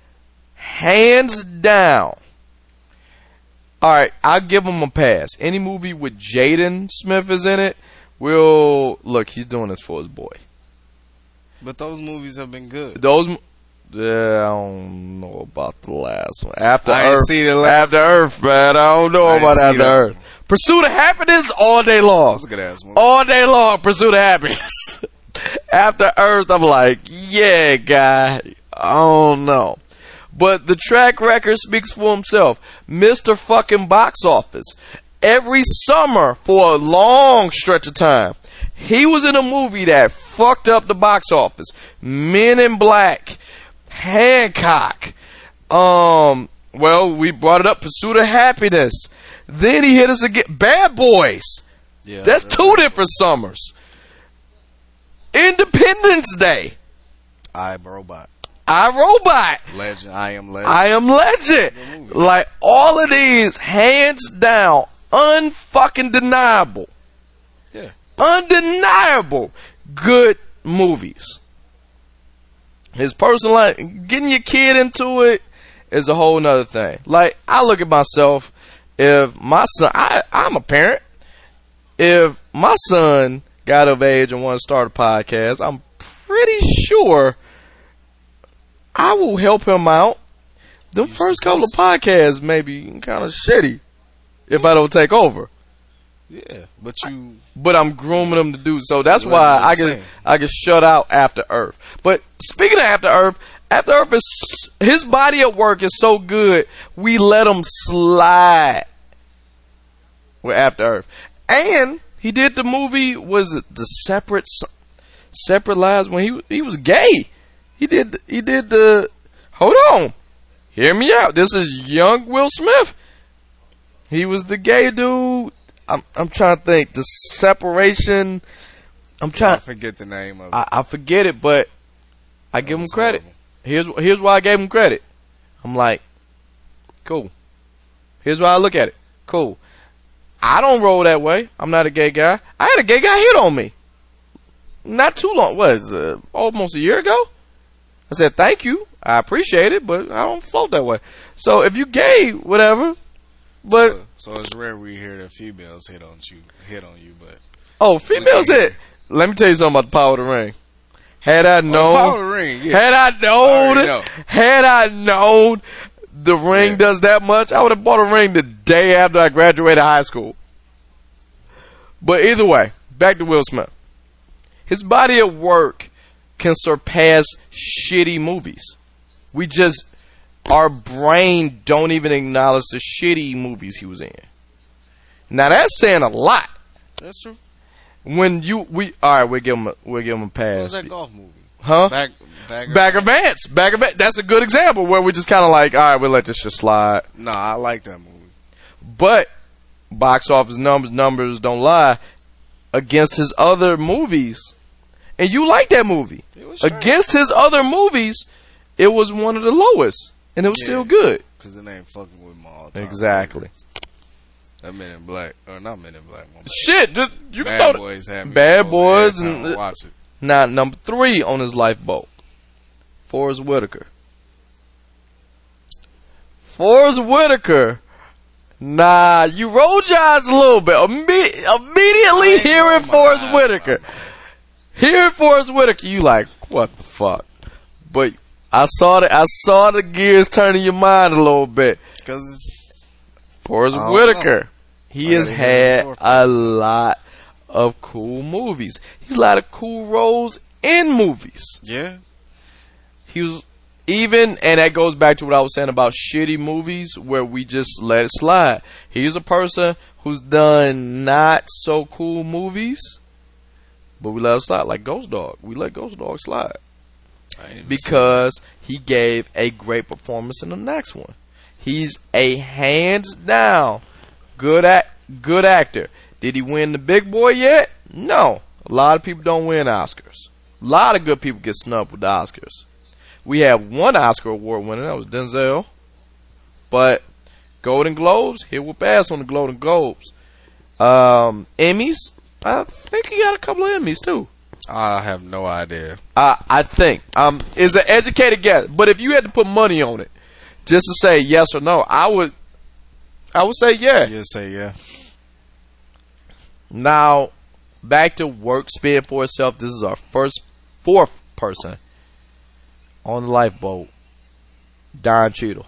Hands down. Alright, I'll give him a pass. Any movie with Jaden Smith is in it, look, he's doing this for his boy. But those movies have been good. I don't know about the last one. After I ain't Earth, see the last After Earth, man. I don't know I ain't about see After that Earth. Pursuit of Happiness all day long. That's a good ass movie. All day long, Pursuit of Happiness. After Earth, I'm like, yeah, guy. I don't know. But the track record speaks for himself. Mr. fucking Box Office. Every summer for a long stretch of time, he was in a movie that fucked up the box office. Men in Black, Hancock. Well, we brought it up. Pursuit of Happiness. Then he hit us again. Bad Boys. Yeah, That's two different summers. Independence Day. I, Robot. iRobot. Legend. I Am Legend. I Am Legend. Like, all of these, hands down, unfucking deniable. Yeah. Undeniable good movies. His personal life, getting your kid into it is a whole nother thing. Like, I look at myself, if my son, I'm a parent, if my son got of age and wanted to start a podcast, I'm pretty sure I will help him out. The first couple of podcasts may be kind of shitty if I don't take over. Yeah, but I'm grooming him to do so. That's why I get shut out After Earth. But speaking of After Earth is his body of work is so good. We let him slide with After Earth, and he did the movie. Was it the Separate Lives when he was gay? He did the. Hold on, hear me out. This is young Will Smith. He was the gay dude. I'm trying to think. The Separation. I forget the name of it. I forget it, but I give him credit. Here's why I gave him credit. I'm like, cool. Here's why I look at it. Cool. I don't roll that way. I'm not a gay guy. I had a gay guy hit on me. Not too long. What is it? Almost a year ago? I said, thank you. I appreciate it, but I don't float that way. So if you gay, whatever. But so it's rare we hear that females hit on you, but females hit. Let me tell you something about the power of the ring. Had I known, power of the ring, yeah. had I known the ring does that much, I would have bought a ring the day after I graduated high school. But either way, back to Will Smith. His body of work can surpass shitty movies. Our brain don't even acknowledge the shitty movies he was in. Now that's saying a lot. That's true. We'll give him a pass. What was that golf movie? Huh? Bagger Vance. That's a good example where we're just kind of like, all right, we'll let this shit slide. Nah, I like that movie. But box office numbers don't lie against his other movies. And you like that movie. Against his other movies, it was one of the lowest. And it was still good. Because it ain't fucking with my all-time. Exactly. That Men in Black. Or not Men in Black. Shit. You can throw Boys had me. Bad Boys. And watch it. Now, number 3 on his lifeboat. Forrest Whitaker. Nah, you rolled your eyes a little bit. Immediately hearing Forrest Whitaker. Hearing Forrest Whitaker, you like, what the fuck? But I saw the gears turning your mind a little bit. Because Forrest Whitaker, he has had a lot of cool movies. He's a lot of cool roles in movies. Yeah. He was even, and that goes back to what I was saying about shitty movies where we just let it slide. He's a person who's done not so cool movies, but we let it slide. Like Ghost Dog. We let Ghost Dog slide. Because he gave a great performance in the next one. He's a hands down good actor. Did he win the big boy yet? No. A lot of people don't win Oscars. A lot of good people get snubbed with the Oscars. We have one Oscar award winner, that was Denzel. But Golden Globes, he will pass on the Golden Globes. Emmys, I think he got a couple of Emmys too. I have no idea. I think. It's an educated guess. But if you had to put money on it, just to say yes or no, I would say yeah. You'd say yeah. Now, back to work speaking for itself. This is our fourth person on the lifeboat. Don Cheadle.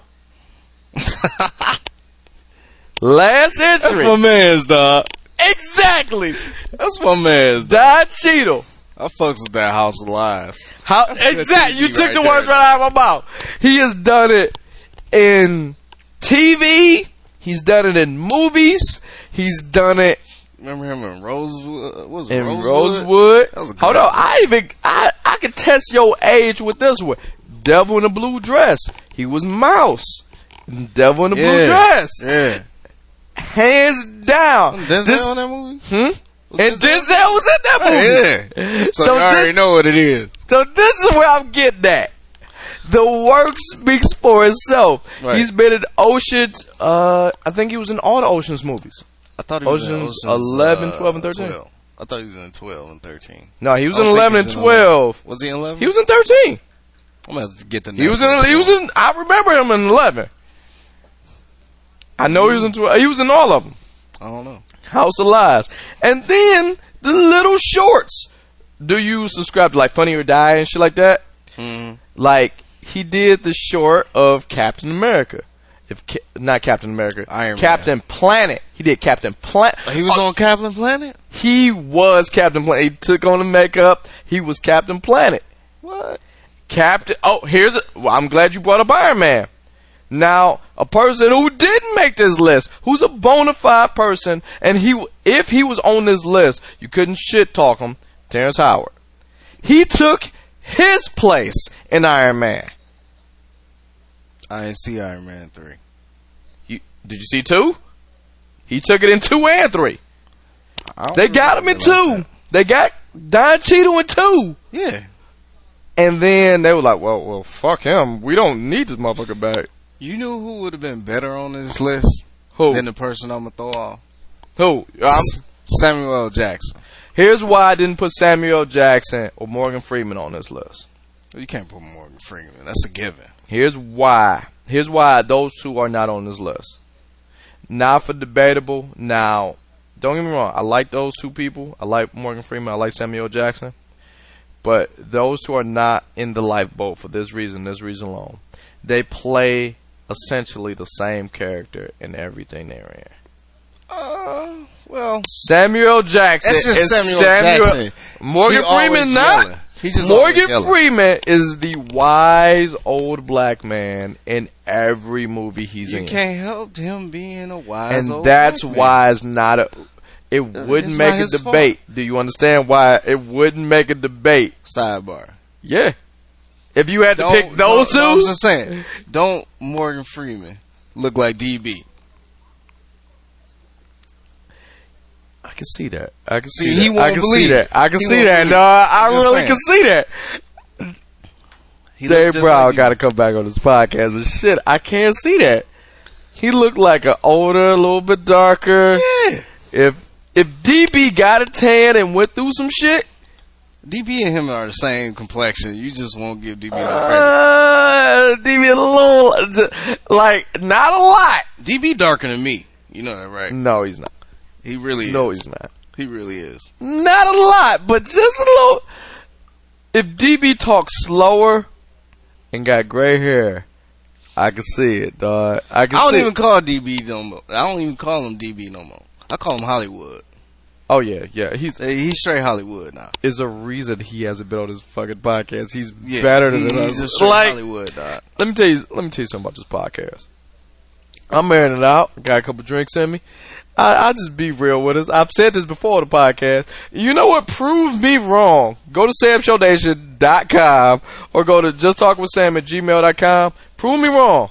Last entry. That's my man's, dog. Exactly. That's my man's, dog. Don Cheadle. I fucks with that House of Lies. Exactly. You took the words right out of my mouth. He has done it in TV. He's done it in movies. He's done it. Remember him in Rosewood? What was it? In Rosewood. That was a good Hold on. I can test your age with this one. Devil in a Blue Dress. He was Mouse. Devil in a Blue Dress. Yeah. Hands down. Denzel in that movie? And Denzel was in that movie. Yeah. So you already know what it is. So this is where I'm getting at. The work speaks for itself. Right. He's been in Ocean's. I think he was in all the Ocean's movies. I thought he was Ocean's in 11, 12, and 13. 12. I thought he was in 12 and 13. No, he was in 11 and 12. Was he in 11? He was in 13. I'm gonna have to get the. He was in. I remember him in 11. I know he was in 12. He was in all of them. I don't know. House of Lies. And then the little shorts. Do you subscribe to like Funny or Die and shit like that? Mm-hmm. Like he did the short of Captain America. Not Captain America. Captain Planet. He did Captain Planet. He was on Captain Planet? He was Captain Planet. He took on the makeup. He was Captain Planet. What? I'm glad you brought up Iron Man. Now, a person who didn't make this list, who's a bona fide person, and if he was on this list, you couldn't shit talk him, Terrence Howard. He took his place in Iron Man. I didn't see Iron Man 3. Did you see 2? He took it in 2 and 3. They got him in 2. They got Don Cheadle in 2. Yeah. And then they were like, well, fuck him. We don't need this motherfucker back. You know who would have been better on this list? Who? Than the person I'm going to throw off? Who? Samuel L. Jackson. Here's why I didn't put Samuel L. Jackson or Morgan Freeman on this list. You can't put Morgan Freeman. That's a given. Here's why. Here's why those two are not on this list. Not for debatable. Now, don't get me wrong. I like those two people. I like Morgan Freeman. I like Samuel L. Jackson. But those two are not in the lifeboat for this reason alone. They play essentially the same character in everything they're in. Well, Samuel Jackson that's just is Samuel Jackson. Morgan Freeman not. He's just Morgan Freeman is the wise old black man in every movie he's in. You can't help him being a wise old and that's black man. why it's not a. It wouldn't It's make not a his debate. Do you understand why it wouldn't make a debate? Sidebar. Yeah. If you had to pick those two, I'm just saying. Don't Morgan Freeman look like DB? I can see that. I can See, see he that. won't I can believe see that. it. I can He see won't that. believe No, it. I I'm just really saying. can see that. He Dave look just Brown like you. got to come back on this podcast, but shit, I can't see that. He looked like an older, a little bit darker. Yeah. If DB got a tan and went through some shit, DB and him are the same complexion. You just won't give DB no credit. DB a little, like, not a lot. DB darker than me. You know that, right? No, he's not. He really is. No, he's not. He really is. Not a lot, but just a little. If DB talks slower and got gray hair, I can see it, dog. I don't see even it. call DB no more. I don't even call him DB no more. I call him Hollywood. Oh yeah. He's straight Hollywood now. is a reason he hasn't been on this fucking podcast. He's Yeah, better than he's us. a straight Like, Hollywood dog. let me tell you something about this podcast. I'm airing it out. Got a couple drinks in me. I just be real with us. I've said this before the podcast. You know what? Prove me wrong. Go to samshownation.com or go to justtalkwithsam@gmail.com. Prove me wrong.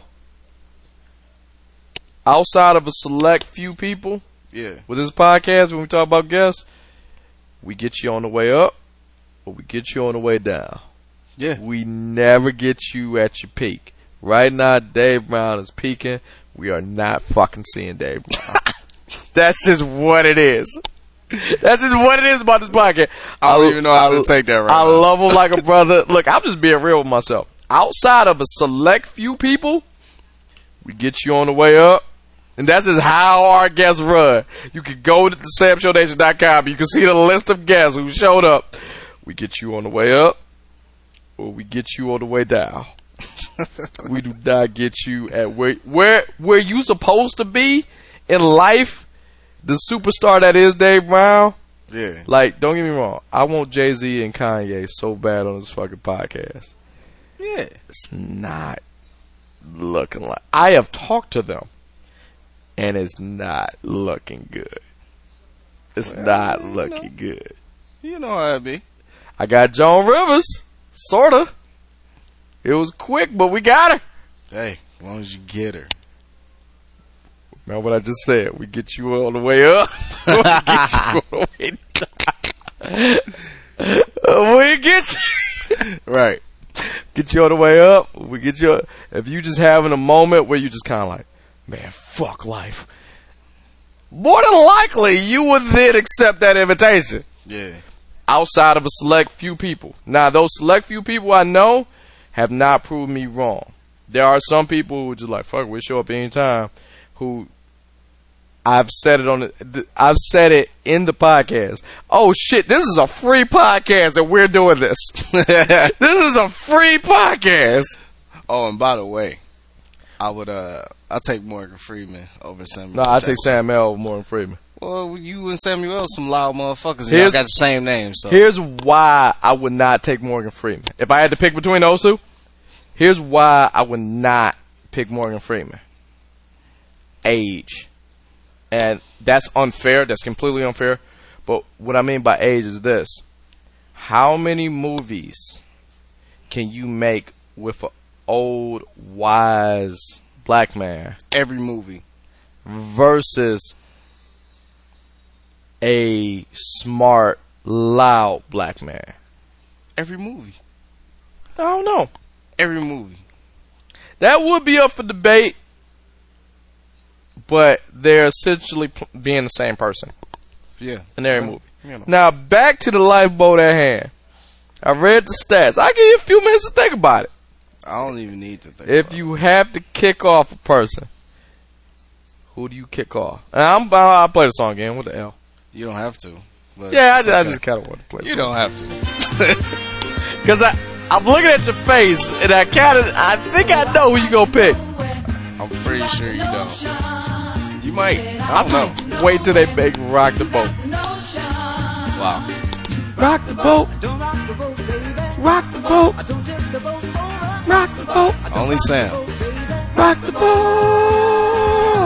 Outside of a select few people Yeah. with this podcast, when we talk about guests, we get you on the way up or we get you on the way down. Yeah. We never get you at your peak. Right now, Dave Brown is peaking. We are not fucking seeing Dave Brown. That's just what it is. That's just what it is about this podcast. I don't even know how to take that right I now. love him like a brother. Look, I'm just being real with myself. Outside of a select few people, we get you on the way up. And that's just how our guests run. You can go to the samshownation.com. You can see the list of guests who showed up. We get you on the way up, or we get you on the way down. We do not get you at where you supposed to be in life. The superstar that is Dave Brown. Yeah. Like, don't get me wrong. I want Jay-Z and Kanye so bad on this fucking podcast. Yeah. It's not looking like. I have talked to them, and it's not looking good. It's not looking good. You know how it be. I got Joan Rivers, sorta. It was quick, but we got her. Hey, as long as you get her. Remember what I just said? We get you on the way up. We get you on the way down. We get you. Right. Get you on the way up. We get you. If you just having a moment where you just kind of like, man, fuck life. More than likely, you would then accept that invitation. Yeah. Outside of a select few people. Now, those select few people I know have not proved me wrong. There are some people who are just like, fuck, we'll show up anytime. Who I've said it in the podcast. Oh shit, this is a free podcast and we're doing this. This is a free podcast. Oh, and by the way, I'll take Morgan Freeman over Samuel. No, I Jackson. take Sam L over Morgan Freeman. Well, you and Samuel some loud motherfuckers. And y'all Here's- got the same name, so Here's why I would not take Morgan Freeman. If I had to pick between those two, here's why I would not pick Morgan Freeman. Age. And that's unfair. That's completely unfair. But what I mean by age is this. How many movies can you make with an old, wise black man every movie. versus a smart, loud black man? Every movie. I don't know. Every movie. That would be up for debate. but they're essentially being the same person Yeah. in every movie. You know. Now, back to the lifeboat at hand. I read the stats. I'll give you a few minutes to think about it. I don't even need to think. If about you have to kick off a person, who do you kick off? And I'll play the song again. What the hell? it. You don't have to. But Yeah, it's I okay. just kind of want to play the You song. don't have to. Because I'm looking at your face, and I think I know who you going to pick. I'm pretty sure you don't. You might. I don't know. Wait till they make Rock the Boat. Wow. Rock the boat. Rock the boat. Rock the boat. Only Sam. Rock the boat.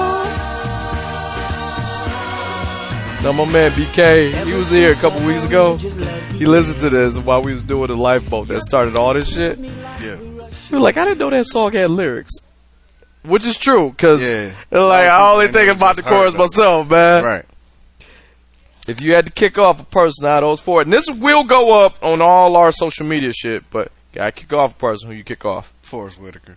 Now my man BK, he was here a couple weeks ago. He listened to this while we was doing the lifeboat that started all this shit. Yeah. He was like, I didn't know that song had lyrics. Which is true, because Yeah. like, I only People think about the just heard chorus them. myself, man. Right. If you had to kick off a person out of those four, and this will go up on all our social media shit, but you gotta kick off a person, who you kick off? Forrest Whitaker.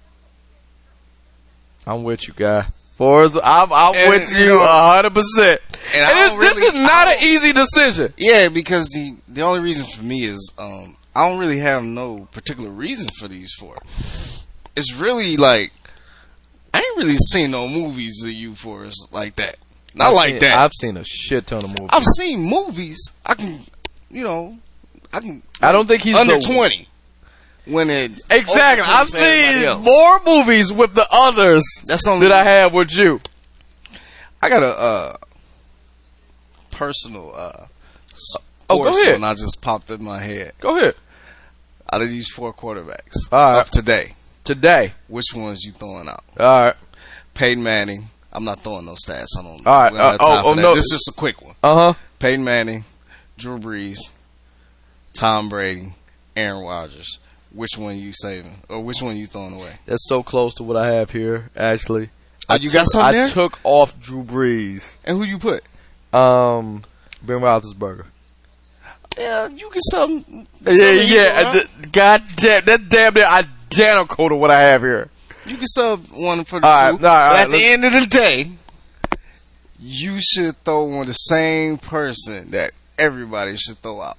I'm with you, guy. Forrest, I'm And, with you you know, 100%. and I And don't this really- is not I an easy decision. Yeah, because the only reason for me is I don't really have no particular reason for these four. It's really like I ain't really seen no movies of you Forrest like that. Not like that. I've seen a shit ton of movies. I've seen movies. I can. I don't think he's under the- 20. When it Exactly. I've overtones everybody seen else. more movies with the others That's only than I have with you. I got a personal Oh, go sports ahead. one I just popped in my head. Go ahead. Out of these four quarterbacks All right. of today, Today. which ones you throwing out? All right. Peyton Manning. I'm not throwing no stats. I don't. All right. we don't have time for that. no. This is just a quick one. Uh-huh. Peyton Manning, Drew Brees, Tom Brady, Aaron Rodgers. Which one you saving, or which one you throwing away? That's so close to what I have here, actually. Oh, you got something there? I took off Drew Brees. And who you put? Ben Roethlisberger. Yeah, you get something. Yeah. God damn, that's damn near identical to what I have here. You can sub one for the All two. right, all But right, at the end of the day, you should throw on the same person that everybody should throw out.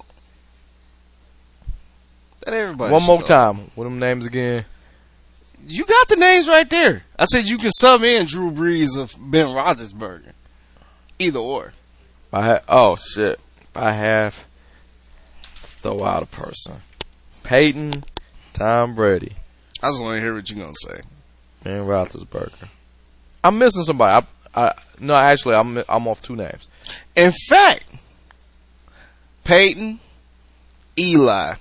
That everybody. One should more throw out. time. What are them names again? You got the names right there. I said you can sub in Drew Brees of Ben Roethlisberger. Either or. Oh shit! I have to throw out a person. Peyton, Tom Brady, I just want to hear what you're gonna say. and Roethlisberger. I'm missing somebody. No, actually, I'm off two names. In fact, Peyton, Eli,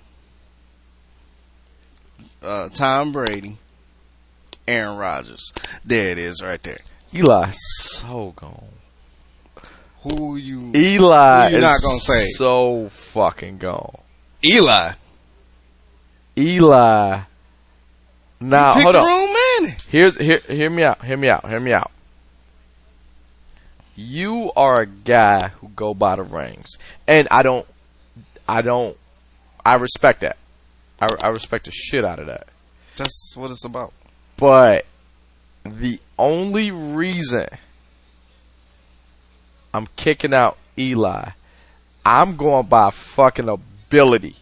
Tom Brady, Aaron Rodgers. There it is, right there. Eli, so gone. Who you? Eli Who you is not gonna say? so fucking gone. Eli. Eli. Now Pick hold the on. wrong man. Hear me out. You are a guy who go by the rings, and I respect that. I respect the shit out of that. That's what it's about. But the only reason I'm kicking out Eli, I'm going by fucking ability.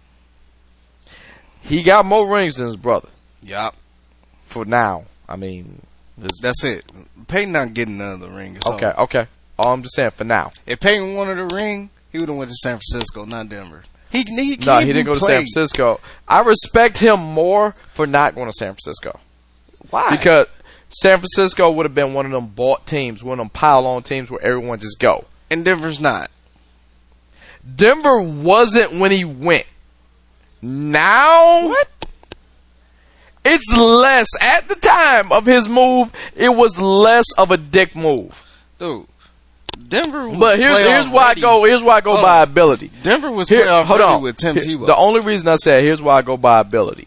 He got more rings than his brother. Yup. For now. I mean, That's it. Peyton not getting another ring. So okay. All I'm just saying for now. if Peyton wanted a ring, he would have went to San Francisco, not Denver. He He didn't go to San Francisco. I respect him more for not going to San Francisco. Why? Because San Francisco would have been one of them bought teams, one of them pile-on teams where everyone just go. and Denver's not. Denver wasn't when he went. Now, What? it's less. At the time of his move, it was less of a dick move. Dude, Denver was But here's why I go. Here's why I go Hold by on. ability. Denver was Here, playoff hold ready on. with Tim Tebow. The only reason I said here's why I go by ability.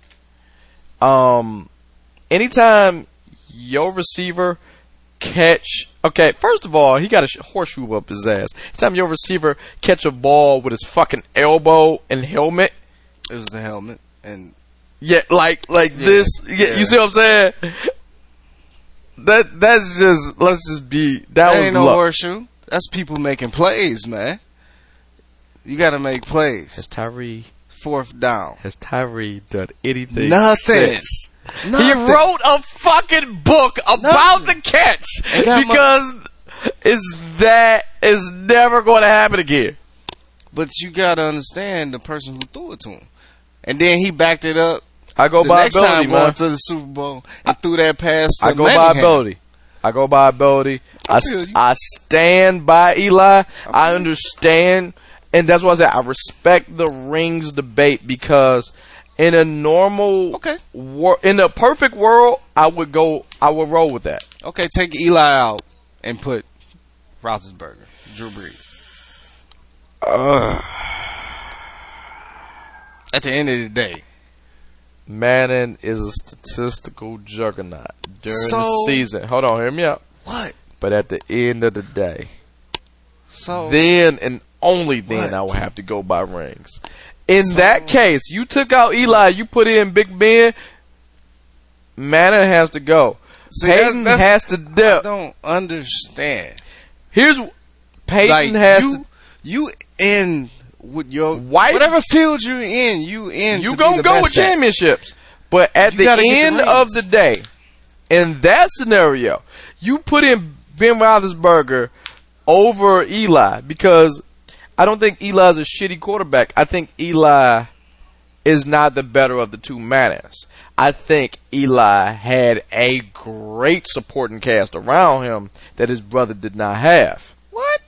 Anytime your receiver catch, okay, first of all, he got a horseshoe up his ass. Anytime your receiver catch a ball with his fucking elbow and helmet, It was the helmet, and yeah, like this. Yeah, yeah. you see what I'm saying? that's just, let's just be, that was ain't no luck. horseshoe. That's people making plays, man. You got to make plays. Has Tyree down. done anything Nothing. since? He Nothing. wrote a fucking book about the catch because it's never going to happen again. But you got to understand the person who threw it to him. And then he backed it up. I go the by next ability, time man. going to the Super Bowl and threw that pass to I go Manningham. by ability. I go by ability. I feel you. I stand by Eli. I understand. And that's why I said I respect the rings debate because in a normal in a perfect world, I would roll with that. Okay, take Eli out and put Roethlisberger, Drew Brees. At the end of the day, Manning is a statistical juggernaut during the season. Hold on, hear me out. What? But at the end of the day, so then and only then I will have to go by rings. In that case, you took out Eli, you put in Big Ben, Manning has to go. Peyton has to dip. I don't understand. Here's Peyton has to. You in with your White, whatever field you're in, you gonna go with championships. But at the end of the day, in that scenario, you put in Ben Roethlisberger over Eli because I don't think Eli's a shitty quarterback. I think Eli is not the better of the two Mannings. I think Eli had a great supporting cast around him that his brother did not have. What?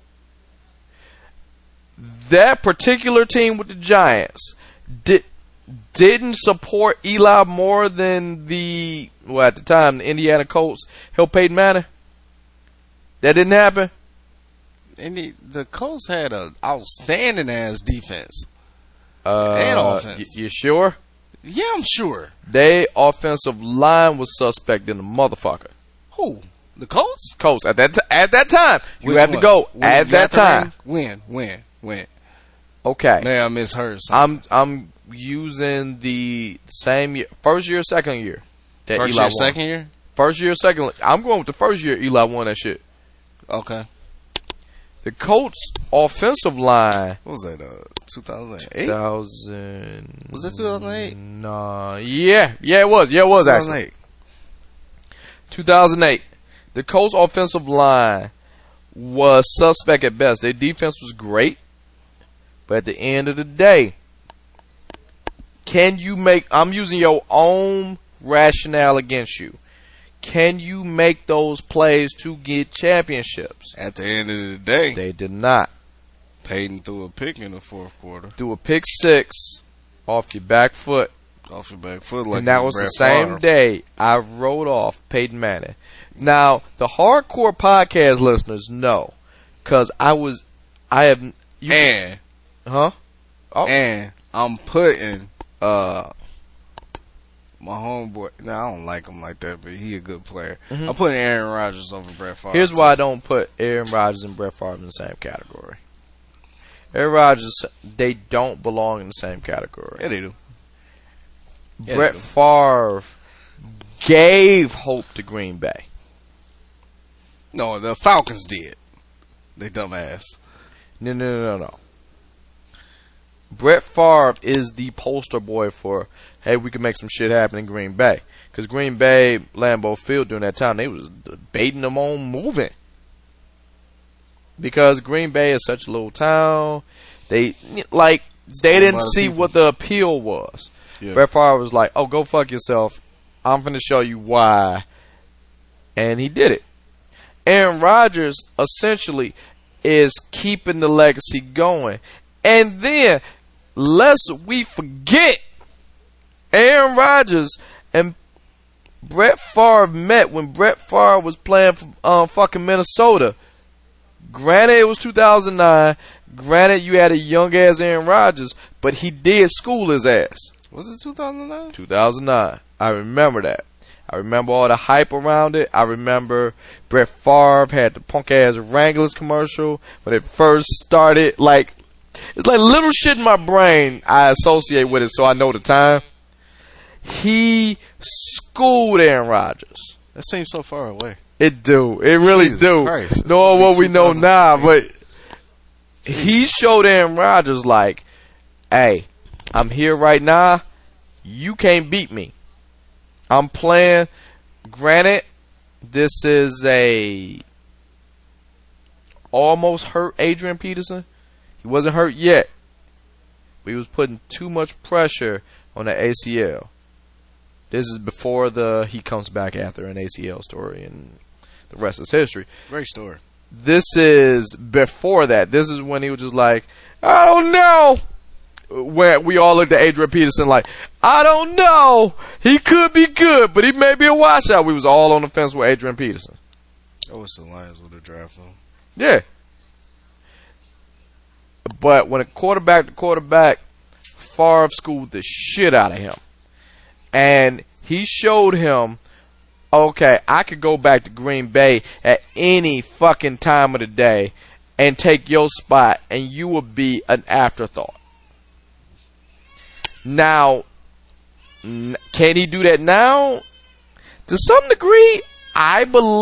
That particular team with the Giants didn't support Eli more than at the time, the Indiana Colts helped Peyton Manning. That didn't happen. And the Colts had an outstanding ass defense and offense. You sure? Yeah, I'm sure. They offensive line was suspect in the motherfucker. Who? The Colts? Colts at that time. You Which have to go when at that time. When? Okay. Man, I misheard something. I'm using the same year, first year, second year. That First Eli year, won. second year? First year, second. I'm going with the first year Eli won that shit. Okay. The Colts offensive line. What was that? 2008? 2000. Was it 2008? Nah. Yeah, it was. Yeah, it was 2008. actually. 2008. The Colts offensive line was suspect at best. Their defense was great. But at the end of the day, I'm using your own rationale against you. Can you make those plays to get championships? At the end of the day, they did not. Peyton threw a pick in the fourth quarter. Threw a pick six off your back foot. Off your back foot. Like and that was the same day I wrote off Peyton Manning. Now, the hardcore podcast listeners know. Because and I'm putting my homeboy. Now I don't like him like that, but he a good player. Mm-hmm. I'm putting Aaron Rodgers over Brett Favre. Here's why I don't put Aaron Rodgers and Brett Favre in the same category. Aaron Rodgers, they don't belong in the same category. Yeah, they do. Brett Favre gave hope to Green Bay. No, the Falcons did. They dumbass. No. Brett Favre is the poster boy for, hey, we can make some shit happen in Green Bay. Because Green Bay, Lambeau Field during that time, they was debating them on moving. Because Green Bay is such a little town. They didn't see what the appeal was. Yeah. Brett Favre was like, oh, go fuck yourself. I'm finna show you why. And he did it. Aaron Rodgers essentially is keeping the legacy going. And then, lest we forget, Aaron Rodgers and Brett Favre met when Brett Favre was playing for fucking Minnesota. Granted, it was 2009. Granted, you had a young-ass Aaron Rodgers, but he did school his ass. Was it 2009? 2009. I remember that. I remember all the hype around it. I remember Brett Favre had the punk-ass Wranglers commercial when it first started. It's like little shit in my brain I associate with it so I know the time. He schooled Aaron Rodgers. That seems so far away. It do. It really Jesus do. Christ. Knowing what we know now, 2014. but he showed Aaron Rodgers like, hey, I'm here right now. You can't beat me. I'm playing. Granted, this is a almost hurt Adrian Peterson. He wasn't hurt yet, but he was putting too much pressure on the ACL. This is before he comes back after an ACL story, and the rest is history. Great story. This is before that. This is when he was just like, I don't know. Where we all looked at Adrian Peterson like, I don't know. He could be good, but he may be a washout. We was all on the fence with Adrian Peterson. I wish the Lions would have drafted him. Yeah. But when a quarterback to quarterback, Favre schooled the shit out of him. And he showed him, okay, I could go back to Green Bay at any fucking time of the day and take your spot, and you will be an afterthought. Now, can he do that now? To some degree, I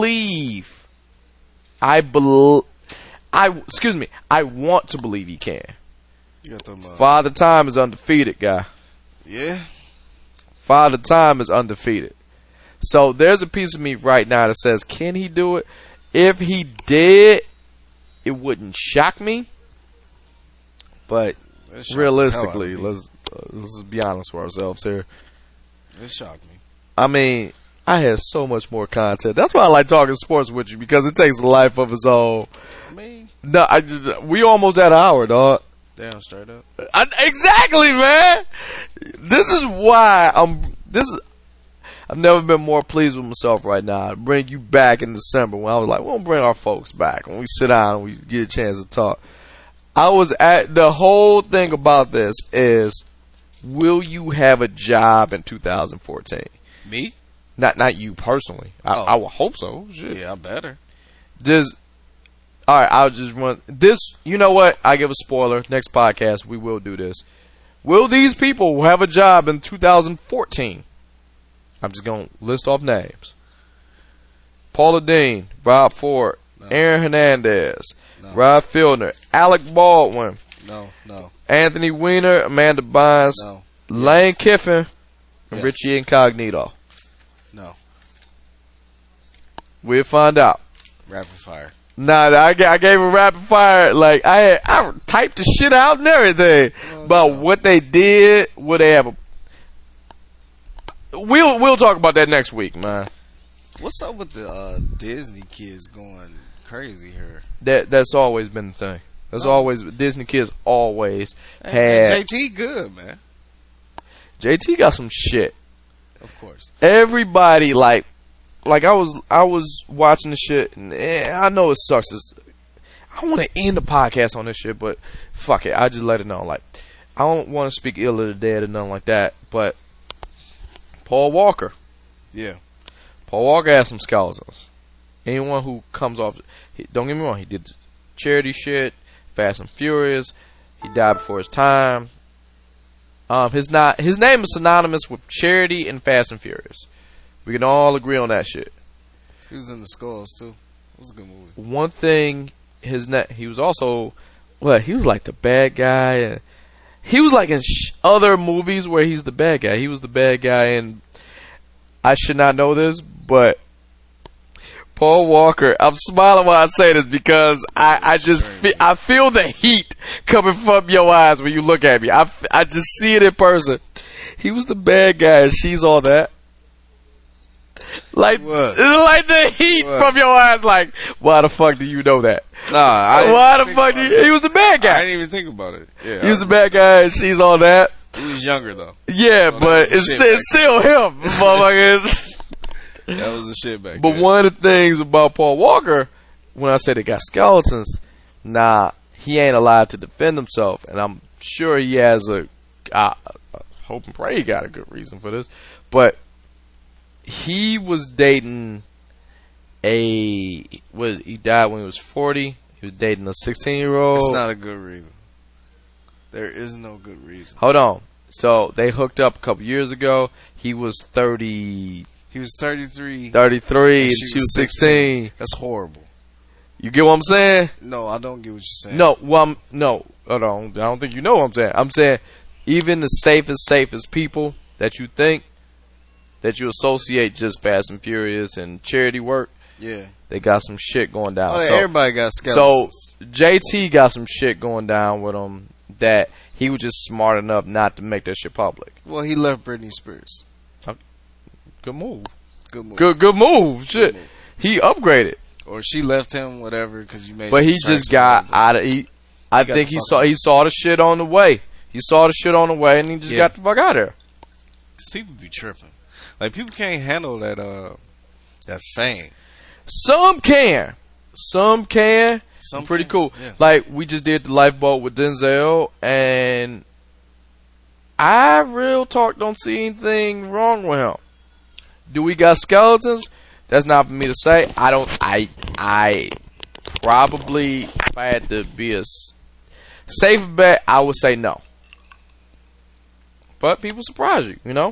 want to believe he can. You got them, Father Time is undefeated, guy. Yeah. Father Time is undefeated. So there's a piece of me right now that says, can he do it? If he did, it wouldn't shock me. But realistically, let's be honest with ourselves here. It shocked me. I mean, I had so much more content. That's why I like talking sports with you, because it takes a life of its own. I mean, No, we almost at an hour, dog. damn, straight up. Exactly, man. This is why I've never been more pleased with myself right now. I bring you back in December when I was like, we'll bring our folks back. When we sit down and we get a chance to talk. The whole thing about this is, will you have a job in 2014? Me? Not you personally. I would hope so. Shit. Yeah, I better. Alright, I'll just run this. You know what? I give a spoiler. Next podcast, we will do this. Will these people have a job in 2014? I'm just going to list off names. Paula Dean, Rob Ford, Aaron Hernandez, Rod Fieldner, Alec Baldwin, No. Anthony Weiner, Amanda Bynes, No. Lane Kiffin, and Yes. Richie Incognito. No. We'll find out. Rapid fire. Nah, I gave a rapid fire. Like I typed the shit out and everything about what they did. What they have. We'll talk about that next week, man. What's up with the Disney kids going crazy here? That's always been the thing. That's always Disney kids always Hey, had. JT good, man. JT got some shit. Of course. Everybody like I was watching the shit, and I know it sucks. I want to end the podcast on this shit, but fuck it, I just let it know. Like, I don't want to speak ill of the dead or nothing like that. But Paul Walker, Yeah. Paul Walker has some skeletons. Anyone who comes off, don't get me wrong, he did charity shit, Fast and Furious. He died before his time. His name is synonymous with charity and Fast and Furious. We can all agree on that shit. He was in the Skulls too. It was a good movie. One thing, he was also, he was like the bad guy. And he was like in other movies where he's the bad guy. He was the bad guy, and I should not know this, but Paul Walker, I'm smiling while I say this because I feel the heat coming from your eyes when you look at me. I just see it in person. He was the bad guy, and she's all that. Like the heat from your eyes. Like, why the fuck do you know that? Nah, why the fuck he was the bad guy? I didn't even think about it. Yeah, He was the bad guy, and she's all that. He was younger though. Yeah, Oh, but that was the shit it's still him, motherfuckers. That was the shit back But then. one of the things about Paul Walker, when I say they got skeletons, he ain't allowed to defend himself, and I'm sure he has I hope and pray he got a good reason for this, but he was dating he died when he was 40. He was dating a 16-year-old. It's not a good reason. There is no good reason. Hold on. So they hooked up a couple years ago. He was 30. He was 33. 33 and she she was 16. That's horrible. You get what I'm saying? No, I don't get what you're saying. No, well, no. Hold on. I don't think you know what I'm saying. I'm saying even the safest people that you think that you associate just Fast and Furious and charity work, Yeah. they got some shit going down. Oh, So everybody got skeletons. So JT got some shit going down with him that he was just smart enough not to make that shit public. Well, he left Britney Spears. Good move. Good move. Good move. Shit. move. He upgraded. Or she left him, whatever, because you made. But some he tracks just got about it. out of I got think the he fuck saw the shit on the way. He saw the shit on the way and he just Yeah. got the fuck out of there. Cause people be tripping. Like people can't handle that fame. Some can. Some can. Some Pretty can, cool. yeah. Like we just did the Lifeboat with Denzel, and I real talk don't see anything wrong with him. Do we got skeletons? That's not for me to say. I probably, if I had to be a safe bet, I would say no. But people surprise you, you know?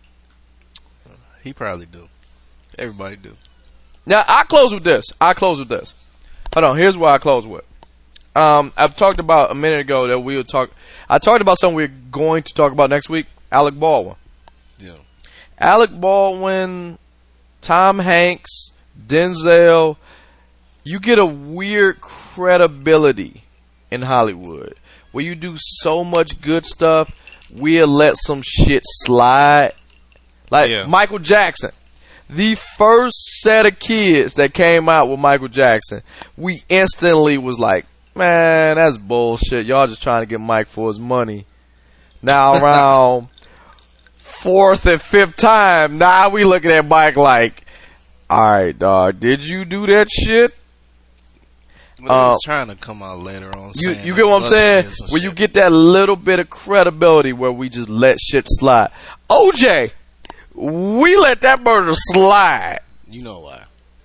He probably do. Everybody do. Now, I close with this. Hold on, here's what I close with. I've talked about a minute ago that we would talk. I talked about something we're going to talk about next week. Alec Baldwin. Yeah. Alec Baldwin, Tom Hanks, Denzel. You get a weird credibility in Hollywood where you do so much good stuff, we'll let some shit slide. Like Yeah. Michael Jackson. The first set of kids that came out with Michael Jackson, we instantly was like, man, that's bullshit. Y'all just trying to get Mike for his money. Now around fourth and fifth time, now we looking at Mike like, alright, dog, did you do that shit? But he was trying to come out later on. You saying get what I'm saying? lesbians and When you shit. get that little bit of credibility where we just let shit slide. OJ, we let that murder slide. You know why?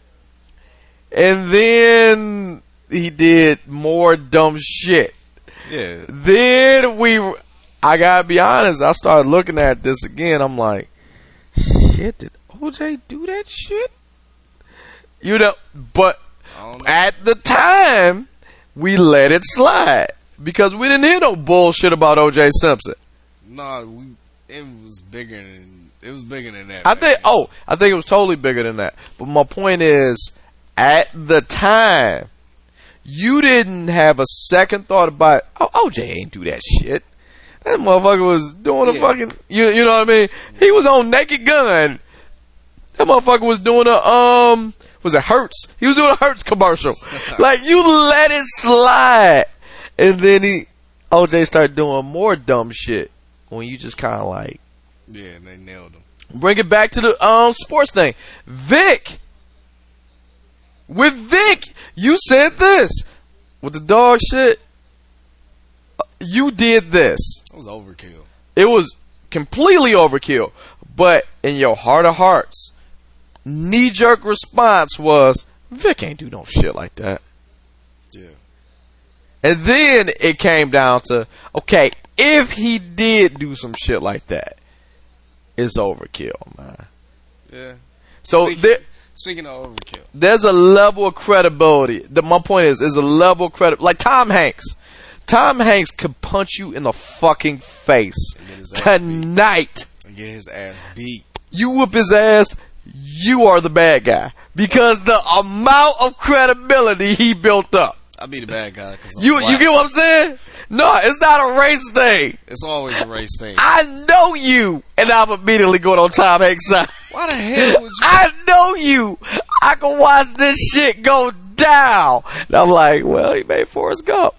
And then he did more dumb shit. Yeah. Then I gotta be honest, I started looking at this again. I'm like, shit, did OJ do that shit? You know, but I don't know. at the time, we let it slide. Because we didn't hear no bullshit about OJ Simpson. No, it was bigger than that. I back think it was totally bigger than that. But my point is, at the time, you didn't have a second thought about, OJ ain't do that shit. That motherfucker was doing a Yeah. fucking, you know what I mean? He was on Naked Gun. That motherfucker was doing was it Hertz? He was doing a Hertz commercial. Like, you let it slide. And then OJ started doing more dumb shit. When you just kind of like, then. Yeah, they nailed him. bring it back to the sports thing. With Vic, you said this. With the dog shit, you did this. It was overkill. It was completely overkill. But in your heart of hearts, knee-jerk response was, Vic ain't do no shit like that. Yeah. And then it came down to, okay, if he did do some shit like that, it's overkill, man. Yeah. So Speaking of overkill. there's a level of credibility. My point is a level of credibility. Like Tom Hanks. Tom Hanks could punch you in the fucking face get his ass tonight. And get his ass beat. You whoop his ass, you are the bad guy. Because the amount of credibility he built up. I be the bad guy because You get what I'm saying? No, it's not a race thing. It's always a race thing. I know you, and I'm immediately going on Tom Hanks' side. Why the hell was you? I know you. I can watch this shit go down. And I'm like, well, he made Forrest Gump.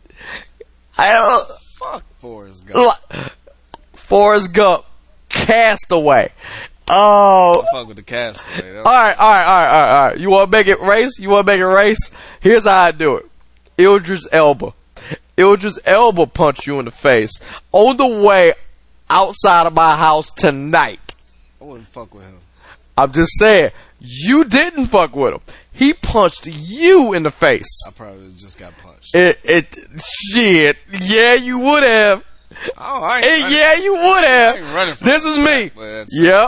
Fuck Forrest Gump. Forrest Gump, Castaway. Oh, Fuck with the cast. all right. You want to make it race? Here's how I do it. Idris Elba. Idris Elba punch you in the face on the way outside of my house tonight. I wouldn't fuck with him. I'm just saying, you didn't fuck with him. He punched you in the face. I probably just got punched. Shit. Yeah, you would have. Oh, Yeah, you would I ain't have. running from This is me. but that's- Yep. nah, you know.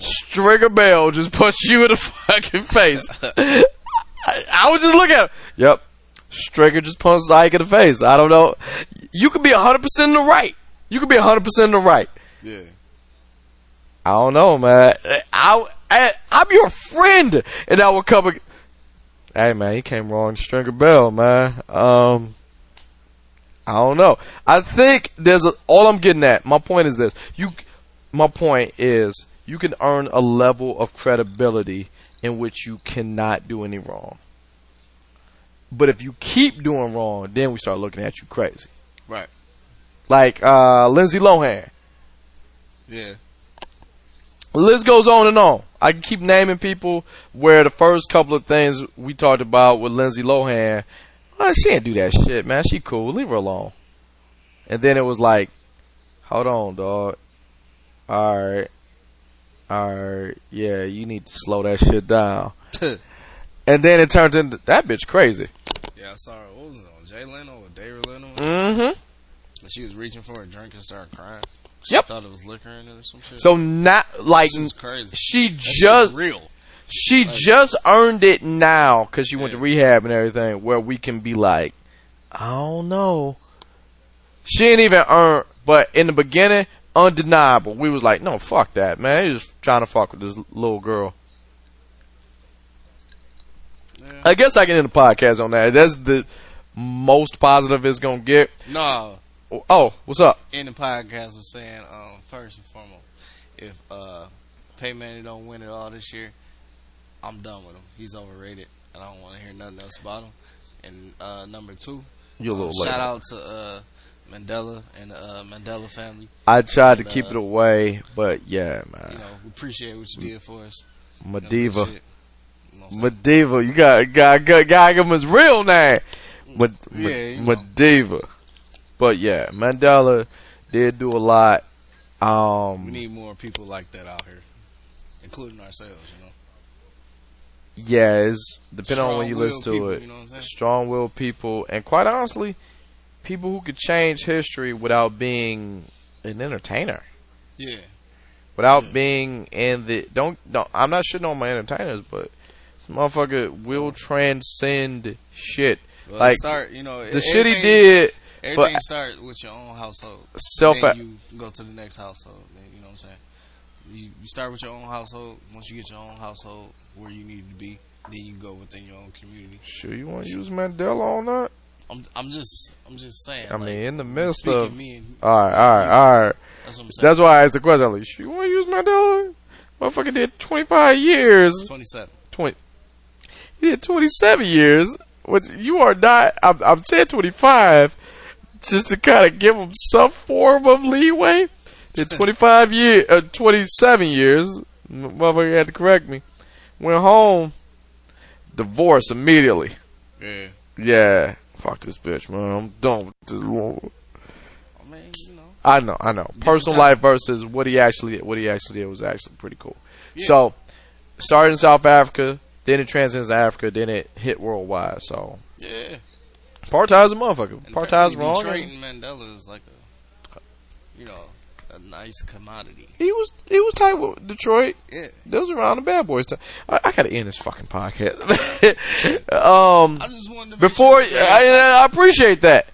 Stringer Bell just punched you in the fucking face. I was just looking at him. Yep. Stringer just punched Ike in the face. I don't know. You could be 100% in the right. You could be 100% in the right. Yeah. I don't know, man. I'm your friend. And I will come. Hey, man, he came wrong. Stringer Bell, man. I don't know. I think all I'm getting at, my point is this. My point is you can earn a level of credibility in which you cannot do any wrong. But if you keep doing wrong, then we start looking at you crazy. Right. Like Lindsay Lohan. Yeah. The list goes on and on. I can keep naming people where the first couple of things we talked about with Lindsay Lohan, well, she didn't do that shit, man. She cool. Leave her alone. And then it was like, hold on, dog. All right. Yeah, you need to slow that shit down. And then it turned into, that bitch crazy. Yeah, I saw her. What was it on? Jay Leno or David Leno? Mm-hmm. She was reaching for a drink and started crying. She Yep. thought it was liquor in it or some shit. So not like this is crazy. she That just shit's real. She Like, just earned it now because she went to Yeah. rehab and everything. Where we can be like, I don't know. She ain't even earned, but in the beginning, undeniable. We was like, no, fuck that, man. He's just trying to fuck with this little girl. Yeah. I guess I can end the podcast on that. That's the most positive it's gonna get. No. Oh, what's up? In the podcast was saying, first and foremost, if Peyton don't win it all this year, I'm done with him. He's overrated, and I don't want to hear nothing else about him. And number two, You a little late. shout out to Mandela and the Mandela family. I tried to keep it away, but yeah, man. You know, we appreciate what you did for us. Madiva. You know, shit. You know what I'm saying? Madiva. You got give him his real name. Yeah, you know. Madiva. But yeah, Mandela did do a lot. We need more people like that out here, including ourselves, you know. Yeah, it's depending on when you listen to Strong-willed it. people, you know what I'm saying? Strong-willed people, and quite honestly, people who could change history without being an entertainer. Yeah. Without being in the don't I'm not shitting on my entertainers, but this motherfucker will transcend shit. Well, like start, you know, the shit he did. Everything But starts with your own household. Self- Then you go to the next household. Then, you know what I'm saying? You start with your own household. Once you get your own household where you need to be, then you go within your own community. Sure, you want to use Mandela on that? I'm just saying. I mean, like, in the midst speaking of me and all right. that's what I'm saying. That's why I asked the question. I'm like, you want to use Mandela? Motherfucker did 25 years. 27. 20. He did 27 years. Which you are not. I'm saying 25 just to kind of give him some form of leeway. Did 27 years. Motherfucker had to correct me. Went home. Divorced immediately. Yeah. Yeah. Fuck this bitch, man. I'm done with this woman. I mean, you know. I know. Personal life versus what he actually did was actually pretty cool. Yeah. So, started in South Africa, then it transcends to Africa, then it hit worldwide. So, yeah. Partized a motherfucker. Partized wrong. Detroit and Mandela is like a nice commodity. He was tight with Detroit. Yeah. Those around the bad boys time. I gotta end this fucking podcast. I just wanted to before I appreciate that.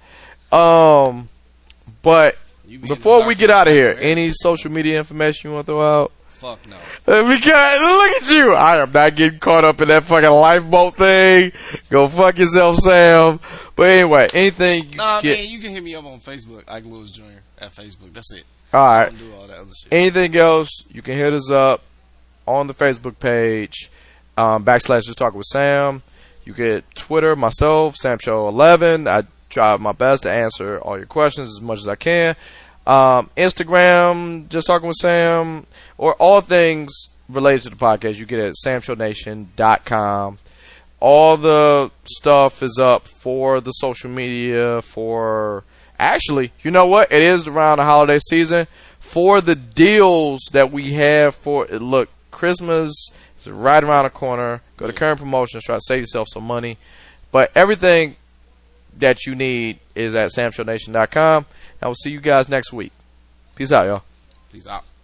But before we get out of here, any social media information you want to throw out? Fuck no. Because look at you. I am not getting caught up in that fucking lifeboat thing. Go fuck yourself, Sam. But anyway, anything you man, get. you can hit me up on Facebook, Ike Lewis Jr. at Facebook. That's it. All I right. don't do all that other shit. Anything else, you can hit us up on the Facebook page, / Just Talking with Sam. You get Twitter, myself, SamShow11. I try my best to answer all your questions as much as I can. Instagram, Just Talking with Sam, or all things related to the podcast, you get it at samshownation.com. All the stuff is up for the social media for... Actually, you know what? It is around the holiday season. For the deals that we have for... Look, Christmas is right around the corner. Go to current promotions. Try to save yourself some money. But everything that you need is at samshownation.com. I will see you guys next week. Peace out, y'all. Peace out.